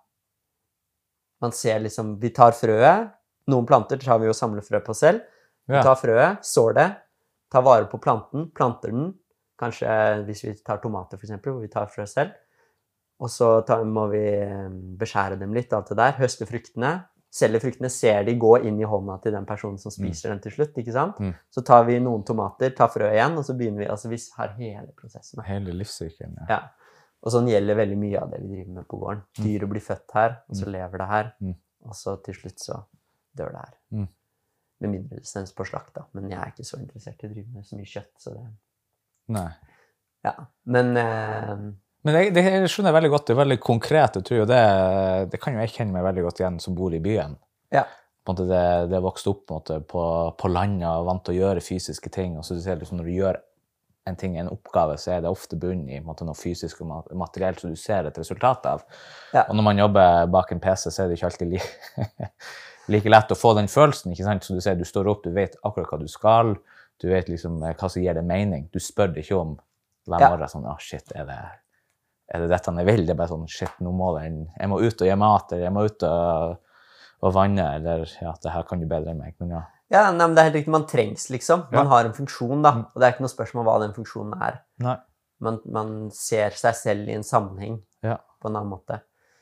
Man ser liksom... Vi tar frøet. Noen planter tar vi jo samle frø på selv. Vi tar frøet, sår det, tar vare på planten, planter den, kanskje hvis vi tar tomater for eksempel, hvor vi tar frø selv, og så må vi beskjære dem litt, alt det der, høste fruktene, selge fruktene, ser de gå inn i hånda til den personen som spiser den til slutt, ikke sant? Så tar vi noen tomater, tar frø igjen, og så begynner vi, altså vi har hele prosessen. Hele livssykkelen, ja. Og sånn gjelder veldig mye av det vi driver med på gården. Dyret blir født her, og så lever det her, og så til slutt så dør det her. Med mindre sendes på slakt da, men jeg er ikke så interessert i å drive med så mye kjøtt, så det... Nei. Ja, men... Men det skjønner jeg veldig godt, det er veldig konkret, jeg tror, og det kan jo jeg kjenne meg veldig godt igjen som bor i byen. Ja. På en måte det vokste opp på landet og vant til å gjøre fysiske ting, og så du ser liksom når du gjør en ting, en oppgave, så er det ofte bunn i noe fysisk og materielt, så du ser et resultat av. Ja. Og når man jobber bak en PC, så er det ikke alltid like lett å få den følelsen, ikke sant? Så du ser, du står opp, du vet akkurat hva du skal, du vet liksom hva som gir deg mening. Du spør deg ikke om hver morgen sånn, shit, er det dette jeg vil? Det er bare sånn, shit, nå jeg må ut og gjøre mat, eller jeg må ut og vanne, eller ja, det her kan du bedre enn meg, men ja. Ja, nei, men det er helt riktig, man trengs liksom. Man har en funksjon da, og det er ikke noe spørsmål hva den funksjonen er. Nei. Man ser seg selv i en sammenheng på en annen måte.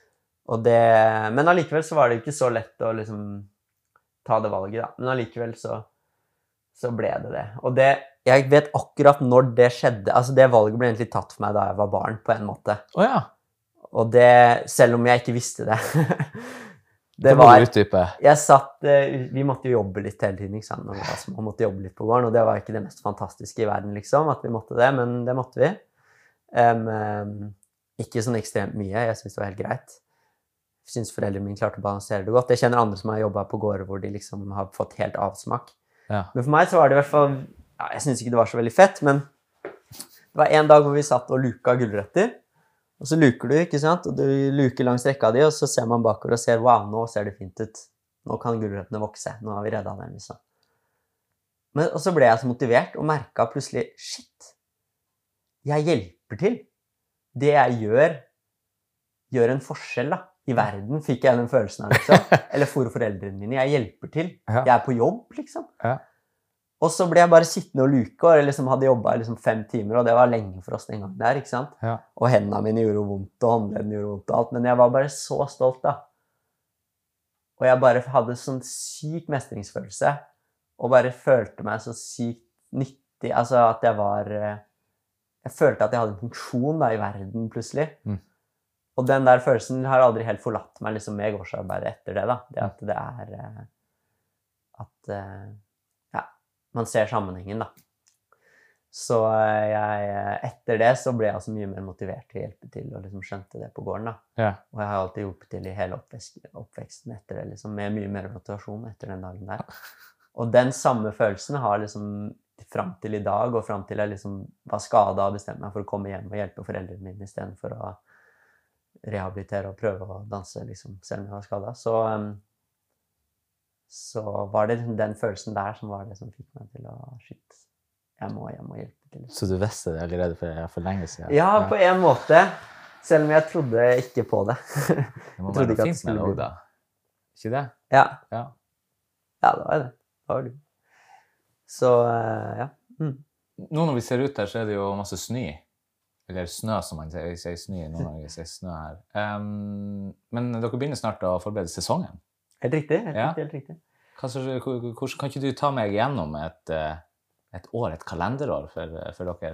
Men allikevel så var det ikke så lett å liksom ta det valget da. Men allikevel så ble det. Og jeg vet akkurat når det skjedde. Altså det valget ble egentlig tatt for meg da jeg var barn på en måte. Ja. Og det, selv om jeg ikke visste det. Det må du utdype. Vi måtte jo jobbe litt hele tiden, ikke sant? Man måtte jobbe litt på gården, og det var ikke det mest fantastiske i verden liksom, at vi måtte det, men det måtte vi. Ikke sånn ekstremt mye, jeg synes det var helt greit. Jeg synes foreldrene mine klarte å balansere det godt. Jeg kjenner andre som har jobbet på gårder hvor de liksom har fått helt avsmak. Men for meg så var det i hvert fall, jeg synes ikke det var så veldig fett, men det var en dag hvor vi satt og luka gulrøtter, og så luker du, ikke sant? Og du luker langs rekka di, og så ser man bakover og ser, wow, nå ser det fint ut. Nå kan gulrøttene vokse, nå har vi reddet den, liksom. Og så ble jeg så motivert og merket plutselig, shit, jeg hjelper til. Det jeg gjør en forskjell da. I verden fikk jeg den følelsen av, liksom. Eller for foreldrene mine, jeg hjelper til. Jeg på jobb, liksom. Og så ble jeg bare sittende og luke, og jeg liksom hadde jobbet liksom 5 timer, og det var lenge for oss den gangen der, ikke sant? Og hendene mine gjorde vondt, og håndledene gjorde vondt og alt, men jeg var bare så stolt da. Og jeg bare hadde sånn syk mestringsfølelse, og bare følte meg så sykt nyttig, altså at jeg følte at jeg hadde en funksjon da i verden plutselig. Og den der følelsen har aldri helt forlatt meg liksom med gårdsarbeidet etter det da. Det at det at man ser sammenhengen da. Så etter det så ble jeg altså mye mer motivert til å hjelpe til og liksom skjønte det på gården da. Og jeg har alltid hjulpet til i hele oppveksten etter det liksom, med mye mer motivasjon etter den dagen der. Og den samme følelsen har liksom frem til i dag og frem til jeg liksom var skadet og bestemte meg for å komme hjem og hjelpe foreldrene mine i stedet for å rehabilitere og prøve å danse liksom, selv om jeg var skadet. Så var det den følelsen der som var det som fikk meg til å shit, jeg må hjelpe til. Så du visste det allerede for lenge siden? Ja, på en måte. Selv om jeg trodde ikke på det. Det må være noe fint med det også da. Ikke det? Ja, det var det. Det var det. Så, ja. Nå når vi ser ut her, så er det jo masse snø. Eller snø, som man sier snø i noen ganger, sier snø her. Men dere begynner snart å forberede sesongen. Helt riktig, helt riktig. Kan ikke du ta meg gjennom et år, et kalenderår for dere?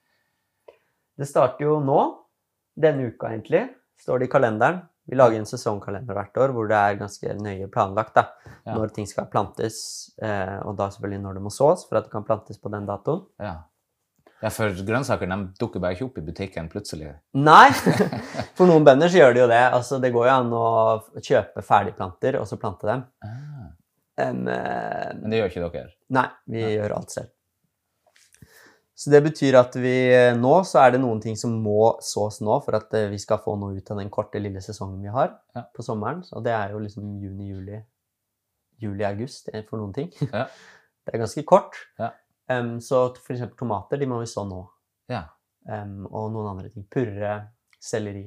Det starter jo nå, denne uka egentlig, står det i kalenderen. Vi lager en sesongkalender hvert år, hvor det er ganske nøye planlagt da, når ting skal plantes, og da selvfølgelig når det må sås, for at det kan plantes på den datoen. Ja, for grønnsaker, de dukker bare ikke opp i butikken plutselig. Nei, for noen bønder så gjør de jo det. Altså, det går jo an å kjøpe ferdigplanter, og så plante dem. Men det gjør ikke dere? Nei, vi gjør alt selv. Så det betyr at nå så er det noen ting som må sås nå, for at vi skal få noe ut av den korte lille sesongen vi har på sommeren. Så det er jo liksom juni, juli, august for noen ting. Det er ganske kort. Så for eksempel tomater, de må vi så nå. Og noen andre ting. Purre, selleri,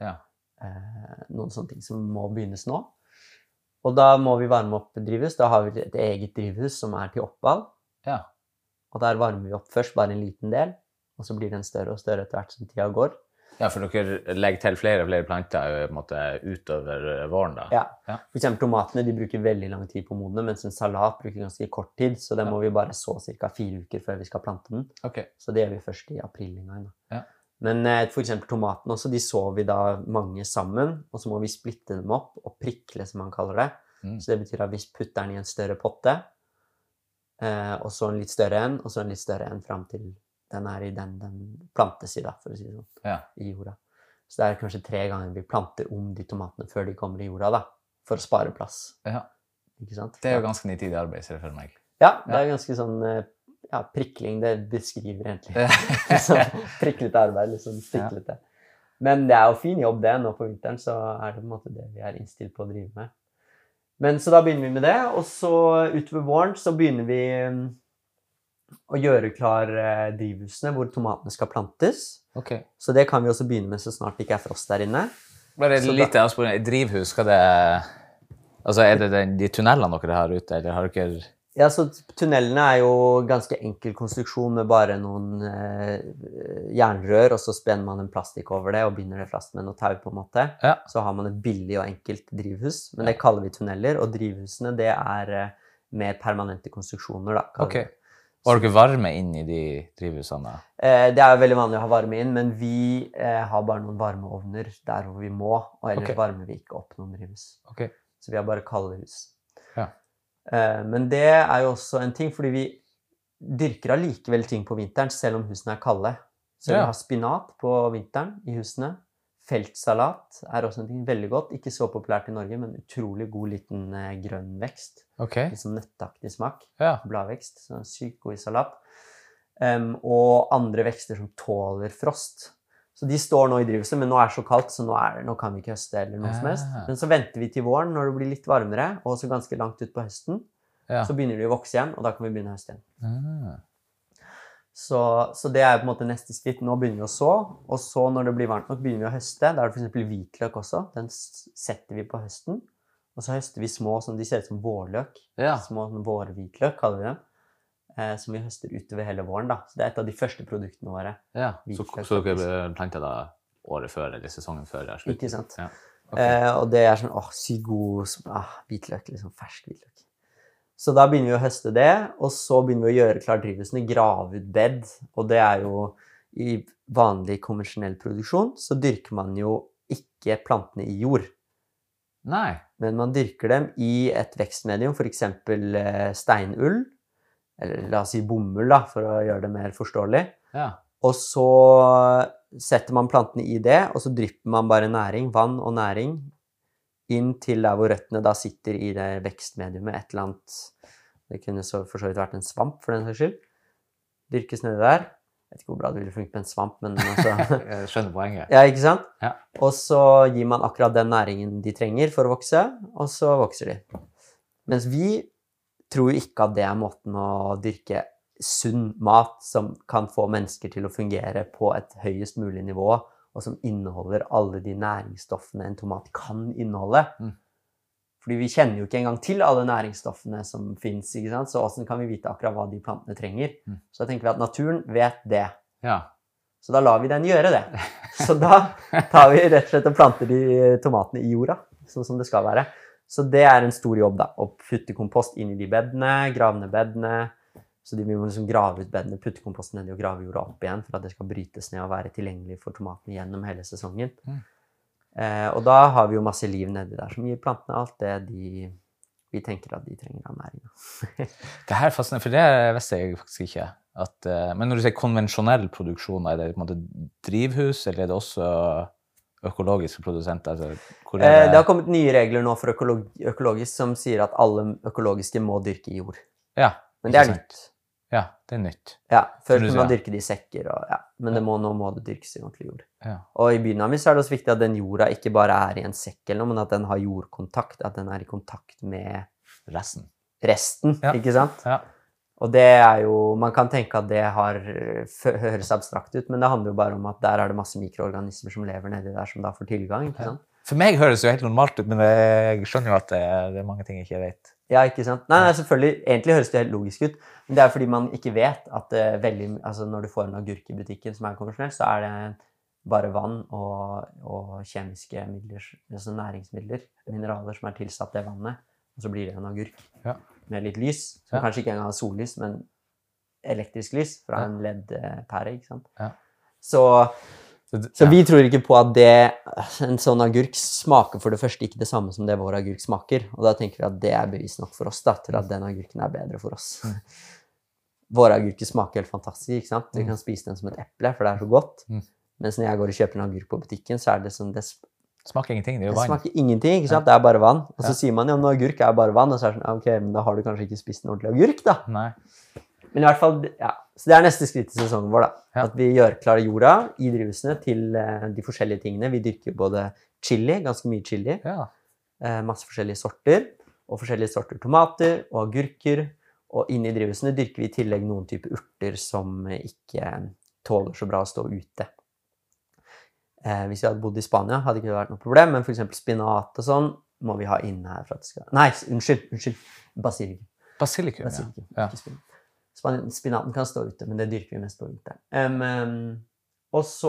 noen sånne ting som må begynnes nå. Og da må vi varme opp drivhus. Da har vi et eget drivhus som er til oppvalg. Og der varmer vi opp først bare en liten del, og så blir den større og større etter hvert som tida går. Ja, for dere legger til flere og flere planter på en måte utover våren da? For eksempel tomatene, de bruker veldig lang tid på å modne, mens en salat bruker ganske kort tid, så det må vi bare så ca. 4 uker før vi skal plante den. Så det gjør vi først i april en gang da. Men for eksempel tomaten også, de sår vi da mange sammen, og så må vi splitte dem opp og prikle, som man kaller det. Så det betyr at vi putter den i en større potte, og så en litt større en, og så en litt større en frem til den er i den plantes i da, for å si det sånn, i jorda. Så det er kanskje 3 ganger vi planter om de tomatene før de kommer i jorda da, for å spare plass. Ikke sant? Det er jo ganske nitidig arbeid, ser jeg for meg. Ja, det er ganske sånn, prikling, det beskriver egentlig. Sånn priklete arbeid, liksom priklete. Men det er jo fin jobb det, nå på vinteren så er det på en måte det vi er innstilt på å drive med. Men så da begynner vi med det, og så utover våren så begynner vi å gjøre klar drivhusene hvor tomatene skal plantes. Så det kan vi også begynne med så snart det ikke er frost der inne. Bare litt avsporing, drivhus, skal det... Altså, er det de tunnelene dere har ute, eller har dere... Ja, så tunnelene er jo ganske enkel konstruksjon med bare noen jernrør, og så spenner man en plastikk over det og binder det fast med noe tau på en måte. Så har man et billig og enkelt drivhus, men det kaller vi tunneler, og drivhusene det er mer permanente konstruksjoner da. Har dere varme inn i de drivhusene? Det er veldig vanlig å ha varme inn, men vi har bare noen varmeovner der hvor vi må, og ellers varmer vi ikke opp noen drivhus. Så vi har bare kalde hus. Men det er jo også en ting, fordi vi dyrker allikevel ting på vinteren, selv om husene er kalde. Så vi har spinat på vinteren i husene, Feltsalat også en ting veldig godt. Ikke så populært i Norge, men utrolig god liten grønn vekst. Litt sånn nøttaktig smak. Bladvekst, så sykt god i salat. Og andre vekster som tåler frost. Så de står nå i drivhuset, men nå det så kaldt, så nå kan vi ikke høste eller noe som helst. Men så venter vi til våren når det blir litt varmere, og så ganske langt ut på høsten. Så begynner de å vokse igjen, og da kan vi begynne å høste igjen. Så det på en måte neste skritt. Nå begynner vi å så, og så når det blir varmt nok begynner vi å høste. Da det for eksempel hvitløk også. Den setter vi på høsten, og så høster vi små, de ser ut som vårløk. Små vårhvitløk kaller vi dem. Som vi høster utover hele våren da. Så det et av de første produktene våre. Så dere planter da året før, eller sesongen før? Ikke sant. Og det sånn, sykt god hvitløk, liksom fersk hvitløk. Så da begynner vi å høste det, og så begynner vi å gjøre klar drivhusene, grave ut bed, og det jo i vanlig konvensjonell produksjon, så dyrker man jo ikke plantene i jord. Nei. Men man dyrker dem i et vekstmedium, for eksempel steinull, eller la oss si bomull da, for å gjøre det mer forståelig. Og så setter man plantene i det, og så drypper man bare næring, vann og næring, inn til der hvor røttene da sitter i det vekstmediumet, et eller annet, det kunne for så vidt vært en svamp for den skyld, dyrkes nede der. Jeg vet ikke hvor bra det ville funket med en svamp, men altså... Jeg skjønner poenget. Ja, ikke sant? Og så gir man akkurat den næringen de trenger for å vokse, og så vokser de. Mens vi tror ikke at det måten å dyrke sunn mat som kan få mennesker til å fungere på et høyest mulig nivå, og som inneholder alle de næringsstoffene en tomat kan inneholde. Fordi vi kjenner jo ikke engang til alle næringsstoffene som finnes, ikke sant? Så hvordan kan vi vite akkurat hva de plantene trenger? Så da tenker vi at naturen vet det. Så da lar vi den gjøre det. Så da tar vi rett og slett og planter de tomatene i jorda, sånn som det skal være. Så det en stor jobb da, å putte kompost inn i de bedene, grave ned bedene. Så de må liksom grave ut bedene, putte komposten ned og grave jorda opp igjen for at det skal brytes ned og være tilgjengelig for tomatene gjennom hele sesongen. Og da har vi jo masse liv nedi der som gir plantene alt det vi tenker at de trenger av næringen. Det her fascinerende, for det visste jeg faktisk ikke. Men når du sier konvensjonell produksjon, det på en måte drivhus, eller det også økologiske produsenter? Det har kommet nye regler nå for økologisk som sier at alle økologiske må dyrke i jord. Men det nytt. Ja, det nytt. Før kunne man dyrke det i sekker, men nå må det dyrkes i ordentlig jord. Og i byen av meg så det også viktig at den jorda ikke bare i en sekk eller noe, men at den har jordkontakt, at den i kontakt med resten, ikke sant? Og det jo, man kan tenke at det høres abstrakt ut, men det handler jo bare om at der det masse mikroorganismer som lever nedi der, som da får tilgang, ikke sant? For meg høres det jo helt normalt ut, men jeg skjønner jo at det mange ting jeg ikke vet. Ja, ikke sant? Nei, selvfølgelig, egentlig høres det helt logisk ut, men det fordi man ikke vet at altså når du får en agurk i butikken som konvensjonell, så det bare vann og kjemiske midler, altså næringsmidler, mineraler som tilsatt det vannet, og så blir det en agurk med litt lys, som kanskje ikke engang har sollys, men elektrisk lys fra en LED-pære, ikke sant? Så vi tror ikke på at en sånn agurk smaker for det første ikke det samme som det vår agurk smaker, og da tenker vi at det bevis nok for oss da, til at den agurken bedre for oss. Våre agurker smaker helt fantastisk, ikke sant? Vi kan spise den som et eple, for det så godt, mens når jeg går og kjøper en agurk på butikken, så det sånn, det smaker ingenting, det jo vann. Det smaker ingenting, ikke sant? Det bare vann, og så sier man jo, når agurk bare vann, og så det sånn, ok, men da har du kanskje ikke spist en ordentlig agurk da. Nei. Men i hvert fall, så det neste skritt i sesongen vår da, at vi gjør klar jorda i drivhusene til de forskjellige tingene. Vi dyrker både chili, ganske mye chili, masse forskjellige sorter, og forskjellige sorter tomater og agurker, og inne i drivhusene dyrker vi i tillegg noen typer urter som ikke tåler så bra å stå ute. Hvis vi hadde bodd i Spania, hadde ikke det vært noe problem, men for eksempel spinat og sånn må vi ha inne her for at det skal... Nei, unnskyld, basilikum. Basilikum, ja. Ikke spinat. Spinaten kan stå ute, men det dyrker vi mest på ute. Og så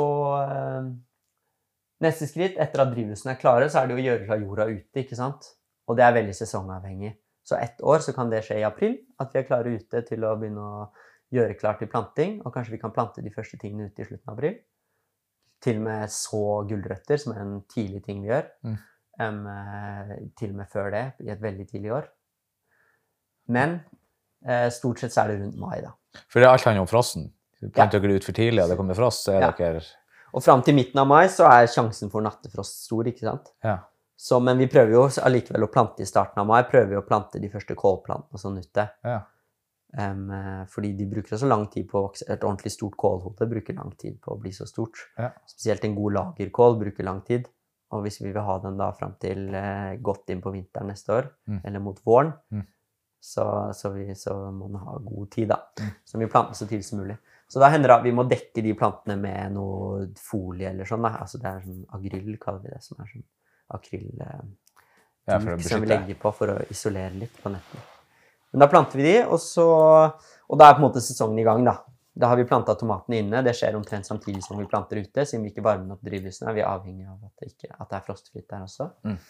neste skritt, etter at drivhusene klare, så det å gjøre klar jorda ute, ikke sant? Og det veldig sesongavhengig. Så ett år så kan det skje i april, at vi klare ute til å begynne å gjøre klart til planting, og kanskje vi kan plante de første tingene ute i slutten av april. Til og med så gulrøtter, som en tidlig ting vi gjør. Til og med før det, i et veldig tidlig år. Men stort sett det rundt mai da. For alt handler om frosten. Planter dere ut for tidlig, og det kommer frost, så dere... Og frem til midten av mai så sjansen for nattefrost stor, ikke sant? Ja. Så, men vi prøver jo allikevel å plante I starten av mai, prøver vi å plante de første kålplantene og sånn ute. Ja. Fordi de bruker så lang tid på å vokse. Et ordentlig stort kålhode bruker lang tid på å bli så stort. Ja. Spesielt en god lagerkål bruker lang tid. Og hvis vi vil ha den da frem til godt inn på vinteren neste år, eller mot våren, så må den ha god tid da. Så vi planter så tidlig som mulig. Så da hender det at vi må dekke de plantene med noe folie eller sånn da. Altså det sånn agryll, kaller vi det, som sånn akryll som vi legger på for å isolere litt på nettene. Men da planter vi de, og da på en måte sesongen I gang da. Da har vi plantet tomatene inne, det skjer omtrent samtidig som vi planter ute, siden vi ikke varmer opp drivhusene, vi avhengig av at det frostfritt der også.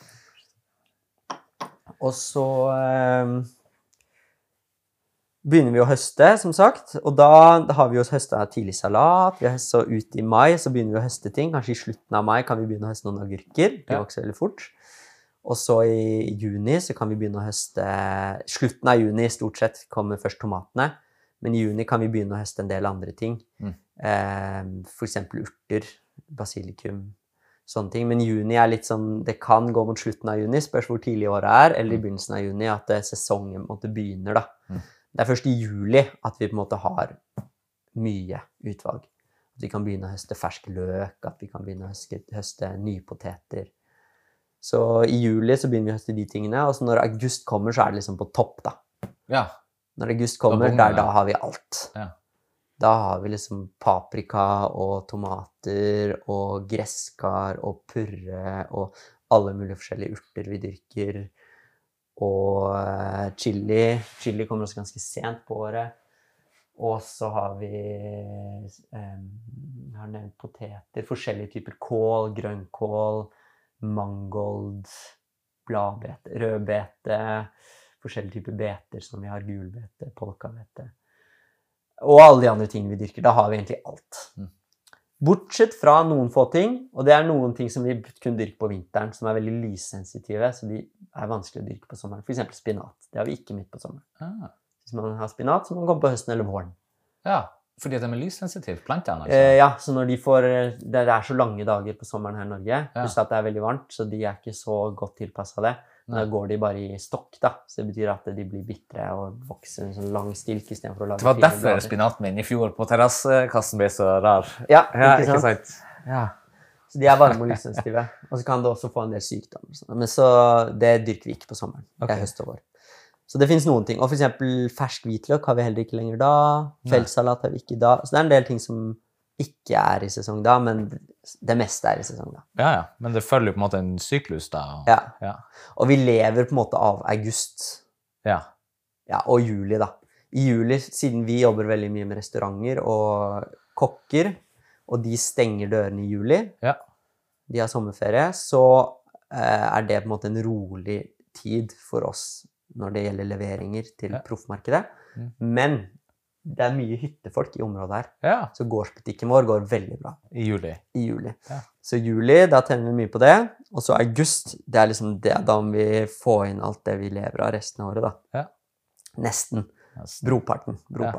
Og så begynner vi å høste, som sagt, og da har vi jo høstet tidlig salat, vi har så ut I mai, så begynner vi å høste ting, kanskje I slutten av mai kan vi begynne å høste noen agurker, de vokser veldig fort. Og så I juni så kan vi begynne å høste, slutten av juni stort sett kommer først tomatene, men I juni kan vi begynne å høste en del andre ting. For eksempel urter, basilikum, sånne ting. Men juni litt sånn, det kan gå mot slutten av juni, spørs hvor tidlig året eller I begynnelsen av juni, at sesongen på en måte begynner da. Det først I juli at vi på en måte har mye utvalg. At vi kan begynne å høste fersk løk, at vi kan begynne å høste nypoteter. Så I juli så begynner vi å høste de tingene, og så når august kommer så det liksom på topp da. Ja. Når august kommer, da har vi alt. Ja. Da har vi liksom paprika og tomater og gresskar og purre og alle mulige forskjellige urter vi dyrker. Og chili. Chili kommer også ganske sent på året. Og så har vi nevnt poteter, forskjellige typer kål, grønnkål, mangold, bladbete, rødbete, forskjellige typer beter som vi har, gulbete, polkabete. Og alle de andre tingene vi dyrker, da har vi egentlig alt. Bortsett fra noen få ting, og det noen ting som vi kun dyrker på vinteren, som veldig lyssensitive, så de vanskelig å dyrke på sommeren. For eksempel spinat, det har vi ikke midt på sommeren. Hvis man har spinat, så må man komme på høsten eller våren. Ja, fordi de lyssensitive plantene, altså? Ja, så når de får, det så lange dager på sommeren her I Norge, pluss at det veldig varmt, så de ikke så godt tilpasset det. Da går de bare I stokk da, så det betyr at de blir bittre og vokser en sånn lang stilk I stedet for å lage fine blader. Det var derfor spinaten min I fjor på terrassekassen ble så rar. Ja, ikke sant? Ja. Så de varme og lyssensitive, og så kan det også få en del sykdommer. Men så det dyrker vi ikke på sommeren, det høst og vår. Så det finnes noen ting, og for eksempel fersk hvitløk har vi heller ikke lenger da, feldsalat har vi ikke da, så det en del ting som ikke I sesong da, men det meste I sesong da. Ja, ja, men det følger jo på en måte en syklus da. Ja, og vi lever på en måte av august. Ja. Ja, og juli da. I juli, siden vi jobber veldig mye med restauranter og kokker, og de stenger dørene I juli, de har sommerferie, så det på en måte en rolig tid for oss når det gjelder leveringer til proffmarkedet. Men det mye hyttefolk I området her. Så gårdsbutikken vår går veldig bra. I juli. I juli. Så juli, da tjener vi mye på det. Og så august, det liksom det da må vi få inn alt det vi lever av resten av året da. Nesten. Broparten.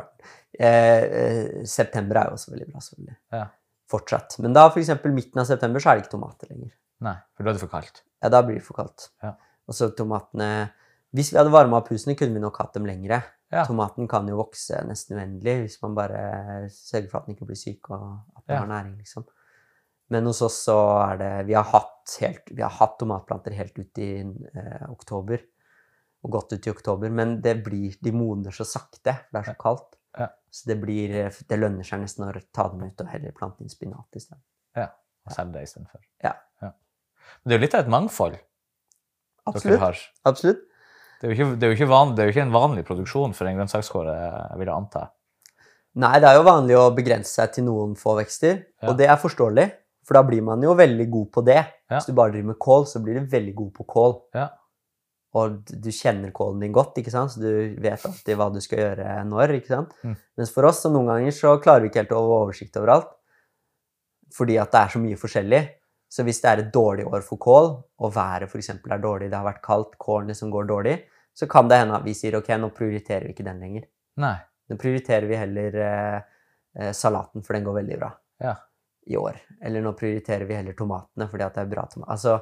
September jo også veldig bra, selvfølgelig. Fortsatt. Men da for eksempel midten av september så det ikke tomater lenger. Nei, for da det for kaldt. Ja, da blir det for kaldt. Og så tomatene, hvis vi hadde varmet opp husene, kunne vi nok hatt dem lengre. Tomaten kan jo vokse nesten uendelig, hvis man bare sørger for at den ikke blir syk og at den har næring, liksom. Men hos oss så det, vi har hatt tomatplanter helt ut I oktober, og godt ut I oktober, men de modner så sakte, det så kaldt. Så det lønner seg nesten å ta dem ut og heller plante inn spinat I stedet. Ja, og selge det I stedet for. Ja. Men det jo litt av et mangfold. Absolutt, absolutt. Det jo ikke en vanlig produksjon for en grønnsakskåre, vil jeg anta. Nei, det jo vanlig å begrense seg til noen få vekster, og det forståelig, for da blir man jo veldig god på det. Hvis du bare driver med kål, så blir du veldig god på kål. Og du kjenner kålen din godt, ikke sant? Så du vet alltid hva du skal gjøre når, ikke sant? Mens for oss, så noen ganger, så klarer vi ikke helt å ha oversikt over alt, fordi at det så mye forskjellig. Så hvis det et dårlig år for kål, og været for eksempel dårlig, det har vært kaldt, kålene som går dårlig, så kan det hende at vi sier, ok, nå prioriterer vi ikke den lenger. Nei. Nå prioriterer vi heller salaten, for den går veldig bra. Ja. i år. Eller nå prioriterer vi heller tomatene, fordi at det bra tomater.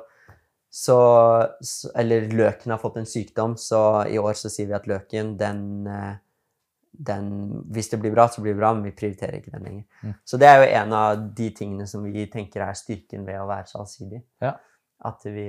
Eller løken har fått en sykdom, så i år så sier vi at løken, hvis det blir bra, så blir det bra, men vi prioriterer ikke den lenger. Så det jo en av de tingene som vi tenker styrken ved å være så allsidig. Ja. At vi,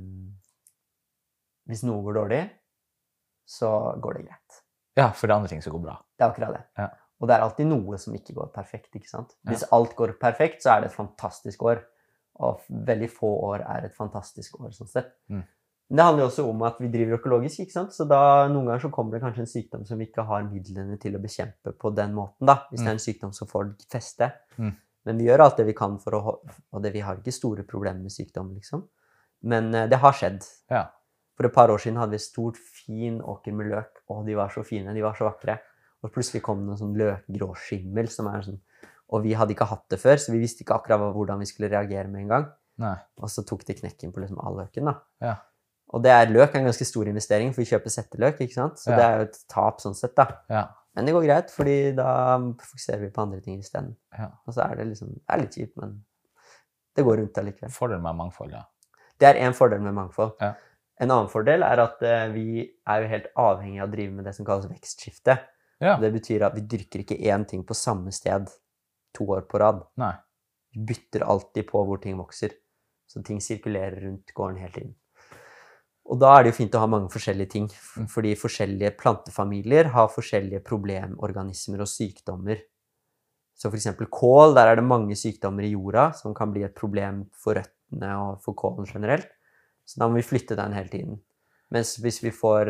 hvis noe går dårlig, så går det greit. Ja, for det andre ting som går bra. Det akkurat det. Ja. Og det alltid noe som ikke går perfekt, ikke sant? Hvis alt går perfekt, så det et fantastisk år. Og veldig få år et fantastisk år, sånn sett. Men det handler jo også om at vi driver økologisk, ikke sant? Så da noen ganger så kommer det kanskje en sykdom som vi ikke har midlene til å bekjempe på den måten, da. Hvis det en sykdom som får feste. Men vi gjør alt det vi kan for å, og vi har ikke store problemer med sykdom, liksom. Men det har skjedd. Ja. For et par år siden hadde vi stort, fin åker med løk, og de var så fine, de var så vakre. Og plutselig kom det noen sånn løkgrå skimmel, som sånn, og vi hadde ikke hatt det før, så vi visste ikke akkurat hvordan vi skulle reagere med en gang. Nei. Og så tok det knekken på liksom all løken, da. Ja. Og løk en ganske stor investering, for vi kjøper setteløk, ikke sant? Så det jo et tap sånn sett, da. Ja. Men det går greit, fordi da fokuserer vi på andre ting i stedet. Ja. Og så det liksom, det litt kjipt, men det går rundt allikevel. Fordel med mangfold, ja. Det en fordel med mangfold. Ja. En annen fordel at vi jo helt avhengig av å drive med det som kalles vekstskifte. Ja. Det betyr at vi dyrker ikke én ting på samme sted 2 år på rad. Nei. Vi bytter alltid på hvor ting vokser. Så ting sirkulerer rundt gården hele tiden. Og da det jo fint å ha mange forskjellige ting, fordi forskjellige plantefamilier har forskjellige problemorganismer og sykdommer. Så for eksempel kål, der det mange sykdommer i jorda som kan bli et problem for røttene og for kålen generelt. Så da må vi flytte den hele tiden. Mens hvis vi får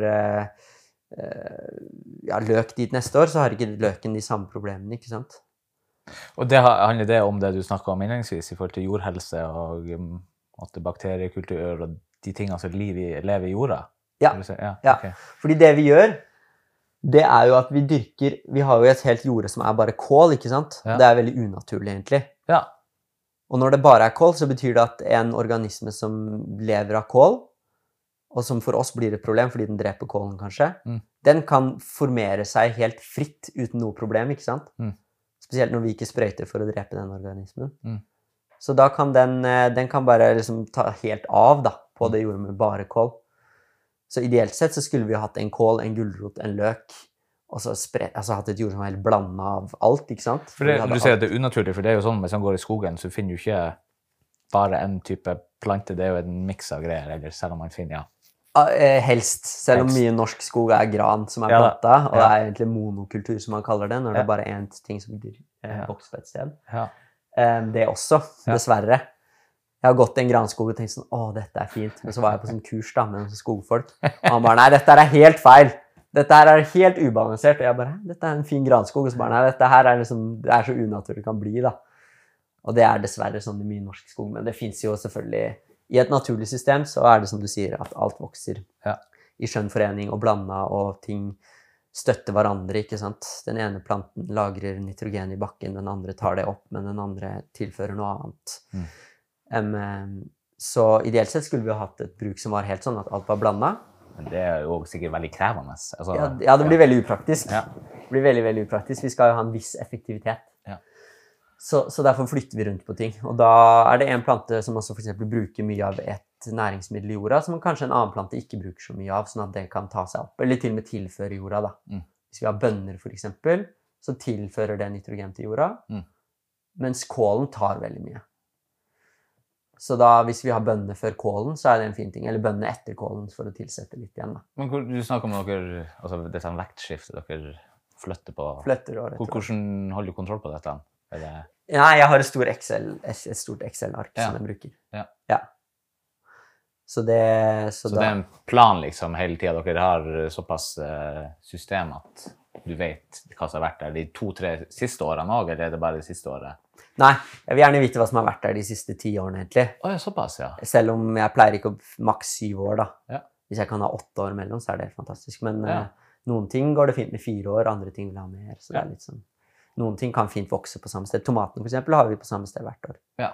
løk dit neste år, så har ikke løken de samme problemene, ikke sant? Og det handler det om det du snakket om innledningsvis, i forhold til jordhelse og bakteriekultur og de tingene som lever i jorda? Ja, okay. Fordi det vi gjør, det jo at vi dyrker, vi har jo et helt jorde som bare kål, ikke sant? Ja. Det veldig unaturlig egentlig. Ja. Og når det bare kål, så betyr det at en organisme som lever av kål, og som for oss blir et problem fordi den dreper kålen kanskje, den kan formere seg helt fritt uten noe problem, ikke sant? Spesielt når vi ikke sprøyter for å drepe den organismen. Så da kan den kan bare liksom ta helt av da, på det jordet med bare kål. Så ideelt sett så skulle vi hatt en kål, en gulrot, en løk, og så hatt et jord som helt blandet av alt, ikke sant? For du sier at det unaturlig, for det jo sånn, hvis man går i skogen, så finner du ikke bare en type plante, det jo en mix av greier, eller selv om man finner, helst, selv om mye norsk skog gran som planta, og det egentlig monokultur som man kaller det, når det bare en ting som vokser på et sted. Ja. Det også, dessverre. Jeg har gått i en granskog og tenkt sånn, dette fint, men så var jeg på sånn kurs da, med noen skogfolk, og han bare, nei, dette helt feil. Dette her helt ubalansert, og jeg bare, dette en fin granskog, og så bare, nei, dette her liksom, det så unaturlig det kan bli da. Og det dessverre sånn i mye norsk skog, men det finnes jo selvfølgelig, i et naturlig system, så det som du sier, at alt vokser i skjønnforening og blandet, og ting støtter hverandre, ikke sant? Den ene planten lagrer nitrogen i bakken, den andre tar det opp, men den andre tilfører noe annet. Så ideelt sett skulle vi ha hatt et bruk som var helt sånn, at alt var blandet. Men det jo sikkert veldig krevende. Altså, ja, det blir veldig upraktisk. Ja. Det blir veldig, veldig upraktisk. Vi skal jo ha en viss effektivitet. Ja. Så derfor flytter vi rundt på ting. Og da det en plante som også for eksempel bruker mye av et næringsmiddel i jorda, som kanskje en annen plante ikke bruker så mye av, sånn at den kan ta seg opp, eller til og med tilføre jorda da. Hvis vi har bønner for eksempel, så tilfører det nitrogen til jorda, mens kålen tar veldig mye. Så da, hvis vi har bønner før kålen, så det en fin ting. Eller bønner etter kålen for å tilsette litt igjen da. Men du snakker om dere, altså det vektskiftet dere flytter på. Flytter og hvordan holder du kontroll på dette? Nei, jeg har et stort Excel-ark som jeg bruker. Ja. Så det en plan liksom hele tiden, dere har såpass system at du vet hva som har vært der de 2-3 siste årene også, eller det bare det siste året? Nei, jeg vil gjerne vite hva som har vært der de siste 10 årene egentlig. Ja, såpass, ja. Selv om jeg pleier ikke å maks 7 år da. Ja. Hvis jeg kan ha 8 år mellom, så det helt fantastisk. Men noen ting går det fint med 4 år, andre ting vil ha mer, så det litt sånn. Noen ting kan fint vokse på samme sted. Tomaten for eksempel har vi på samme sted hvert år. Ja.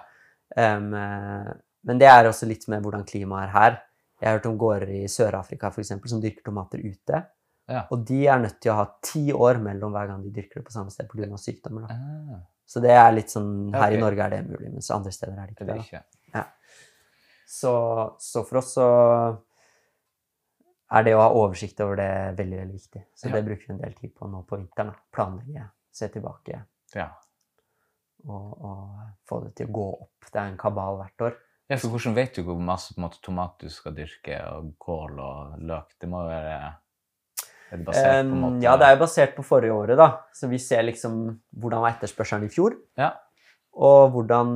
Men det også litt med hvordan klimaet her. Jeg har hørt om gårder i Sør-Afrika for eksempel, som dyrker tomater ute. Ja. Og de nødt til å ha 10 år mellom hver gang de dyrker det på samme sted på grunn av sykdommer. Da. Så det litt sånn, her i Norge det mulig, mens andre steder det ikke det. Ja. Så for oss så det å ha oversikt over det veldig, veldig viktig. Så det bruker vi en del tid på nå på vinteren. Planlegge, se tilbake. Og få det til å gå opp. Det en kabal hvert år. Ja, for hvordan vet du hvor masse på en måte, tomat du skal dyrke, og kål og løk? Det må jo være... det basert på en måte? Ja, det jo basert på forrige året da. Så vi ser liksom hvordan var etterspørselen i fjor. Ja. Og hvordan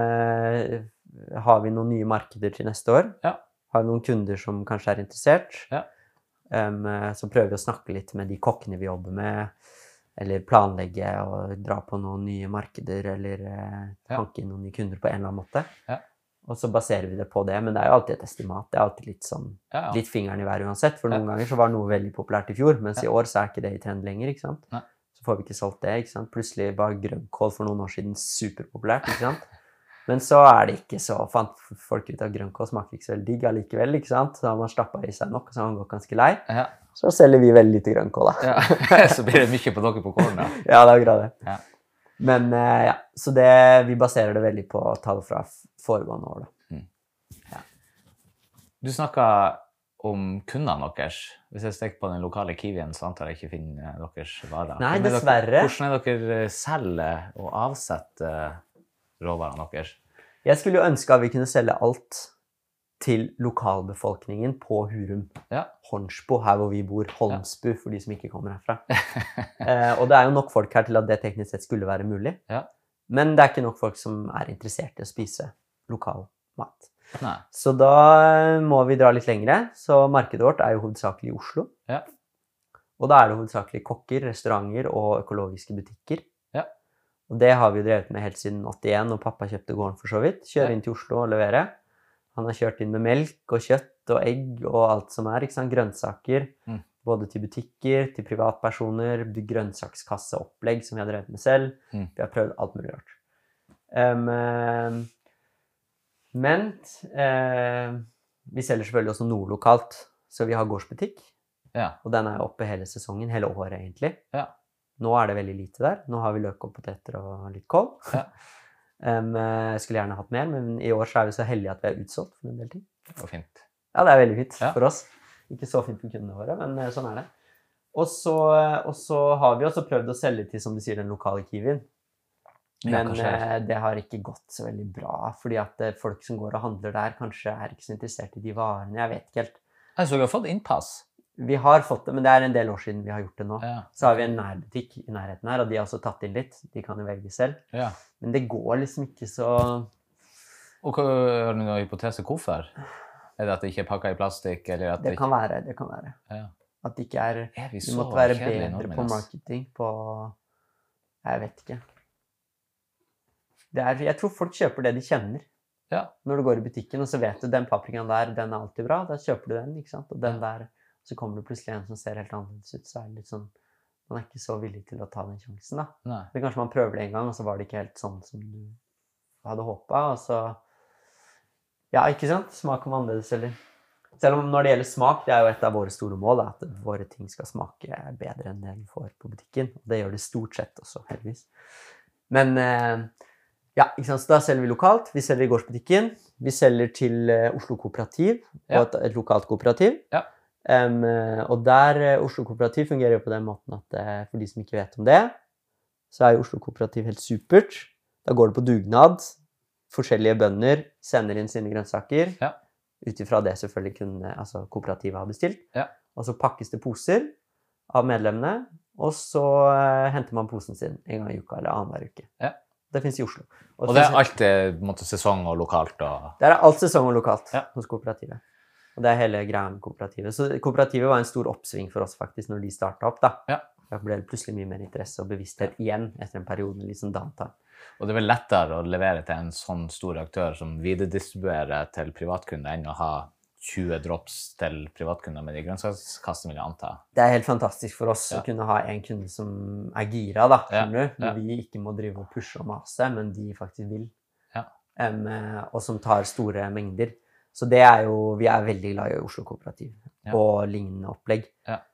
har vi noen nye markeder til neste år? Ja. Har vi noen kunder som kanskje interessert? Ja. Så prøver vi å snakke litt med de kokkene vi jobber med, eller planlegge og dra på noen nye markeder, eller tanke inn noen nye kunder på en eller annen måte. Ja. Og så baserer vi det på det, men det jo alltid et estimat. Det alltid litt sånn, litt fingeren i været uansett, for noen ganger så var noe veldig populært i fjor, mens i år så ikke det i trend lenger, ikke sant? Nei. Så får vi ikke solgt det, ikke sant? Plutselig var grønnkål for noen år siden superpopulært, ikke sant? Men så det ikke så, fant folk ut av grønnkål smaker ikke så veldig digg allikevel, ikke sant? Så har man slappet i seg nok, og så har man gått ganske lei. Ja. Så selger vi veldig lite grønnkål da. Ja. Så blir det mye på dere på kålen da. Ja, det akkurat det. Ja. Men ja, så vi baserer det veldig på tall fra foregående år da. Ja. Du snakket om kundene deres. Hvis jeg stikker på den lokale Kiwien, så antar jeg ikke finner deres varer. Nei, dessverre. Hvordan dere selger og avsetter råvarene deres? Jeg skulle jo ønske at vi kunne selge alt til lokalbefolkningen på Hurum. Ja. Hornsbo, her hvor vi bor. Holmsbu, for de som ikke kommer herfra. Og det jo nok folk her til at det teknisk sett skulle være mulig. Ja. Men det ikke nok folk som interessert i å spise lokal mat. Nei. Så da må vi dra litt lengre. Så markedet vårt jo hovedsakelig i Oslo. Ja. Og da det hovedsakelig kokker, restauranter og økologiske butikker. Ja. Og det har vi jo drevet med helt siden 81, og pappa kjøpte gården for så vidt. Kjøre inn til Oslo og levere. Han har kjørt inn med melk og kjøtt og egg og alt som ikke sant? Grønnsaker, både til butikker, til privatpersoner, grønnsakskasseopplegg som vi har drevet med selv. Vi har prøvd alt mulig rart. Men vi selger selvfølgelig også noe lokalt, så vi har gårdsbutikk, og den oppe hele sesongen, hele året egentlig. Ja. Nå det veldig lite der. Nå har vi løk og poteter og litt kål. Ja. Jeg skulle gjerne hatt mer, men i år så vi så heldige at vi utsolgt for en del ting. Og fint. Ja, det veldig fint for oss. Ikke så fint for kundene våre, men sånn det. Og så har vi også prøvd å selge til, som du sier, den lokale Kiwien. Men det har ikke gått så veldig bra, fordi at folk som går og handler der kanskje ikke så interessert i de varene. Jeg vet ikke helt. Så du har fått innpass? Vi har fått det, men det en del år siden vi har gjort det nå. Ja. Så har vi en nærbutikk i nærheten her, og de har også tatt inn litt. De kan jo velge selv. Ja. Men det går liksom ikke så... Og har du noen hypotese hvorfor? Det at det ikke pakket i plastikk? Eller at det kan være, det kan være. Ja. At det ikke vi måtte være bedre på marketing, på... Jeg vet ikke. Jeg tror folk kjøper det de kjenner. Ja. Når du går i butikken, og så vet du, den paprikaen der, den alltid bra, da kjøper du den, ikke sant? Og den der... Så kommer det plutselig en som ser helt annerledes ut, så det litt sånn, man ikke så villig til å ta den sjansen da. Nei. Men kanskje man prøver det en gang, og så var det ikke helt sånn som du hadde håpet, og så... Ja, ikke sant? Smak om annerledes, eller... Selv om når det gjelder smak, det jo et av våre store mål, da, at våre ting skal smake bedre enn det vi får på butikken. Og det gjør det stort sett også, heldigvis. Men... Ja, ikke sant? Så da selger vi lokalt, vi selger i gårdsbutikken, vi selger til Oslo Kooperativ, og et lokalt kooperativ. Ja. Og der Oslo Kooperativ fungerer jo på den måten at for de som ikke vet om det, så jo Oslo Kooperativ helt supert. Da går det på dugnad, forskjellige bønder sender inn sine grønnsaker, utifra det selvfølgelig kunne, altså kooperativet har bestilt, og så pakkes det poser av medlemmene, og så henter man posen sin en gang i uka eller annen hver uke. Ja. Det finnes i Oslo. Og det alt sesong og lokalt? Og... Det alt sesong og lokalt hos kooperativet. Og det hele greia med kooperativet. Så kooperativet var en stor oppsving for oss faktisk når de startet opp da. Ja. Da ble det plutselig mye mer interesse og bevissthet igjen etter en periode litt sånn downtime. Og det vel lettere å levere til en sånn stor aktør som videredistribuerer til privatkunder enn å ha 20 drops til privatkunder med de grønnsakskassene, vil jeg anta. Det helt fantastisk for oss å kunne ha en kunde som gira da, når vi ikke må drive og pushe og mase, men de faktisk vil. Og som tar store mengder. Så det jo, vi veldig glad i Oslo Kooperativ og lignende opplegg.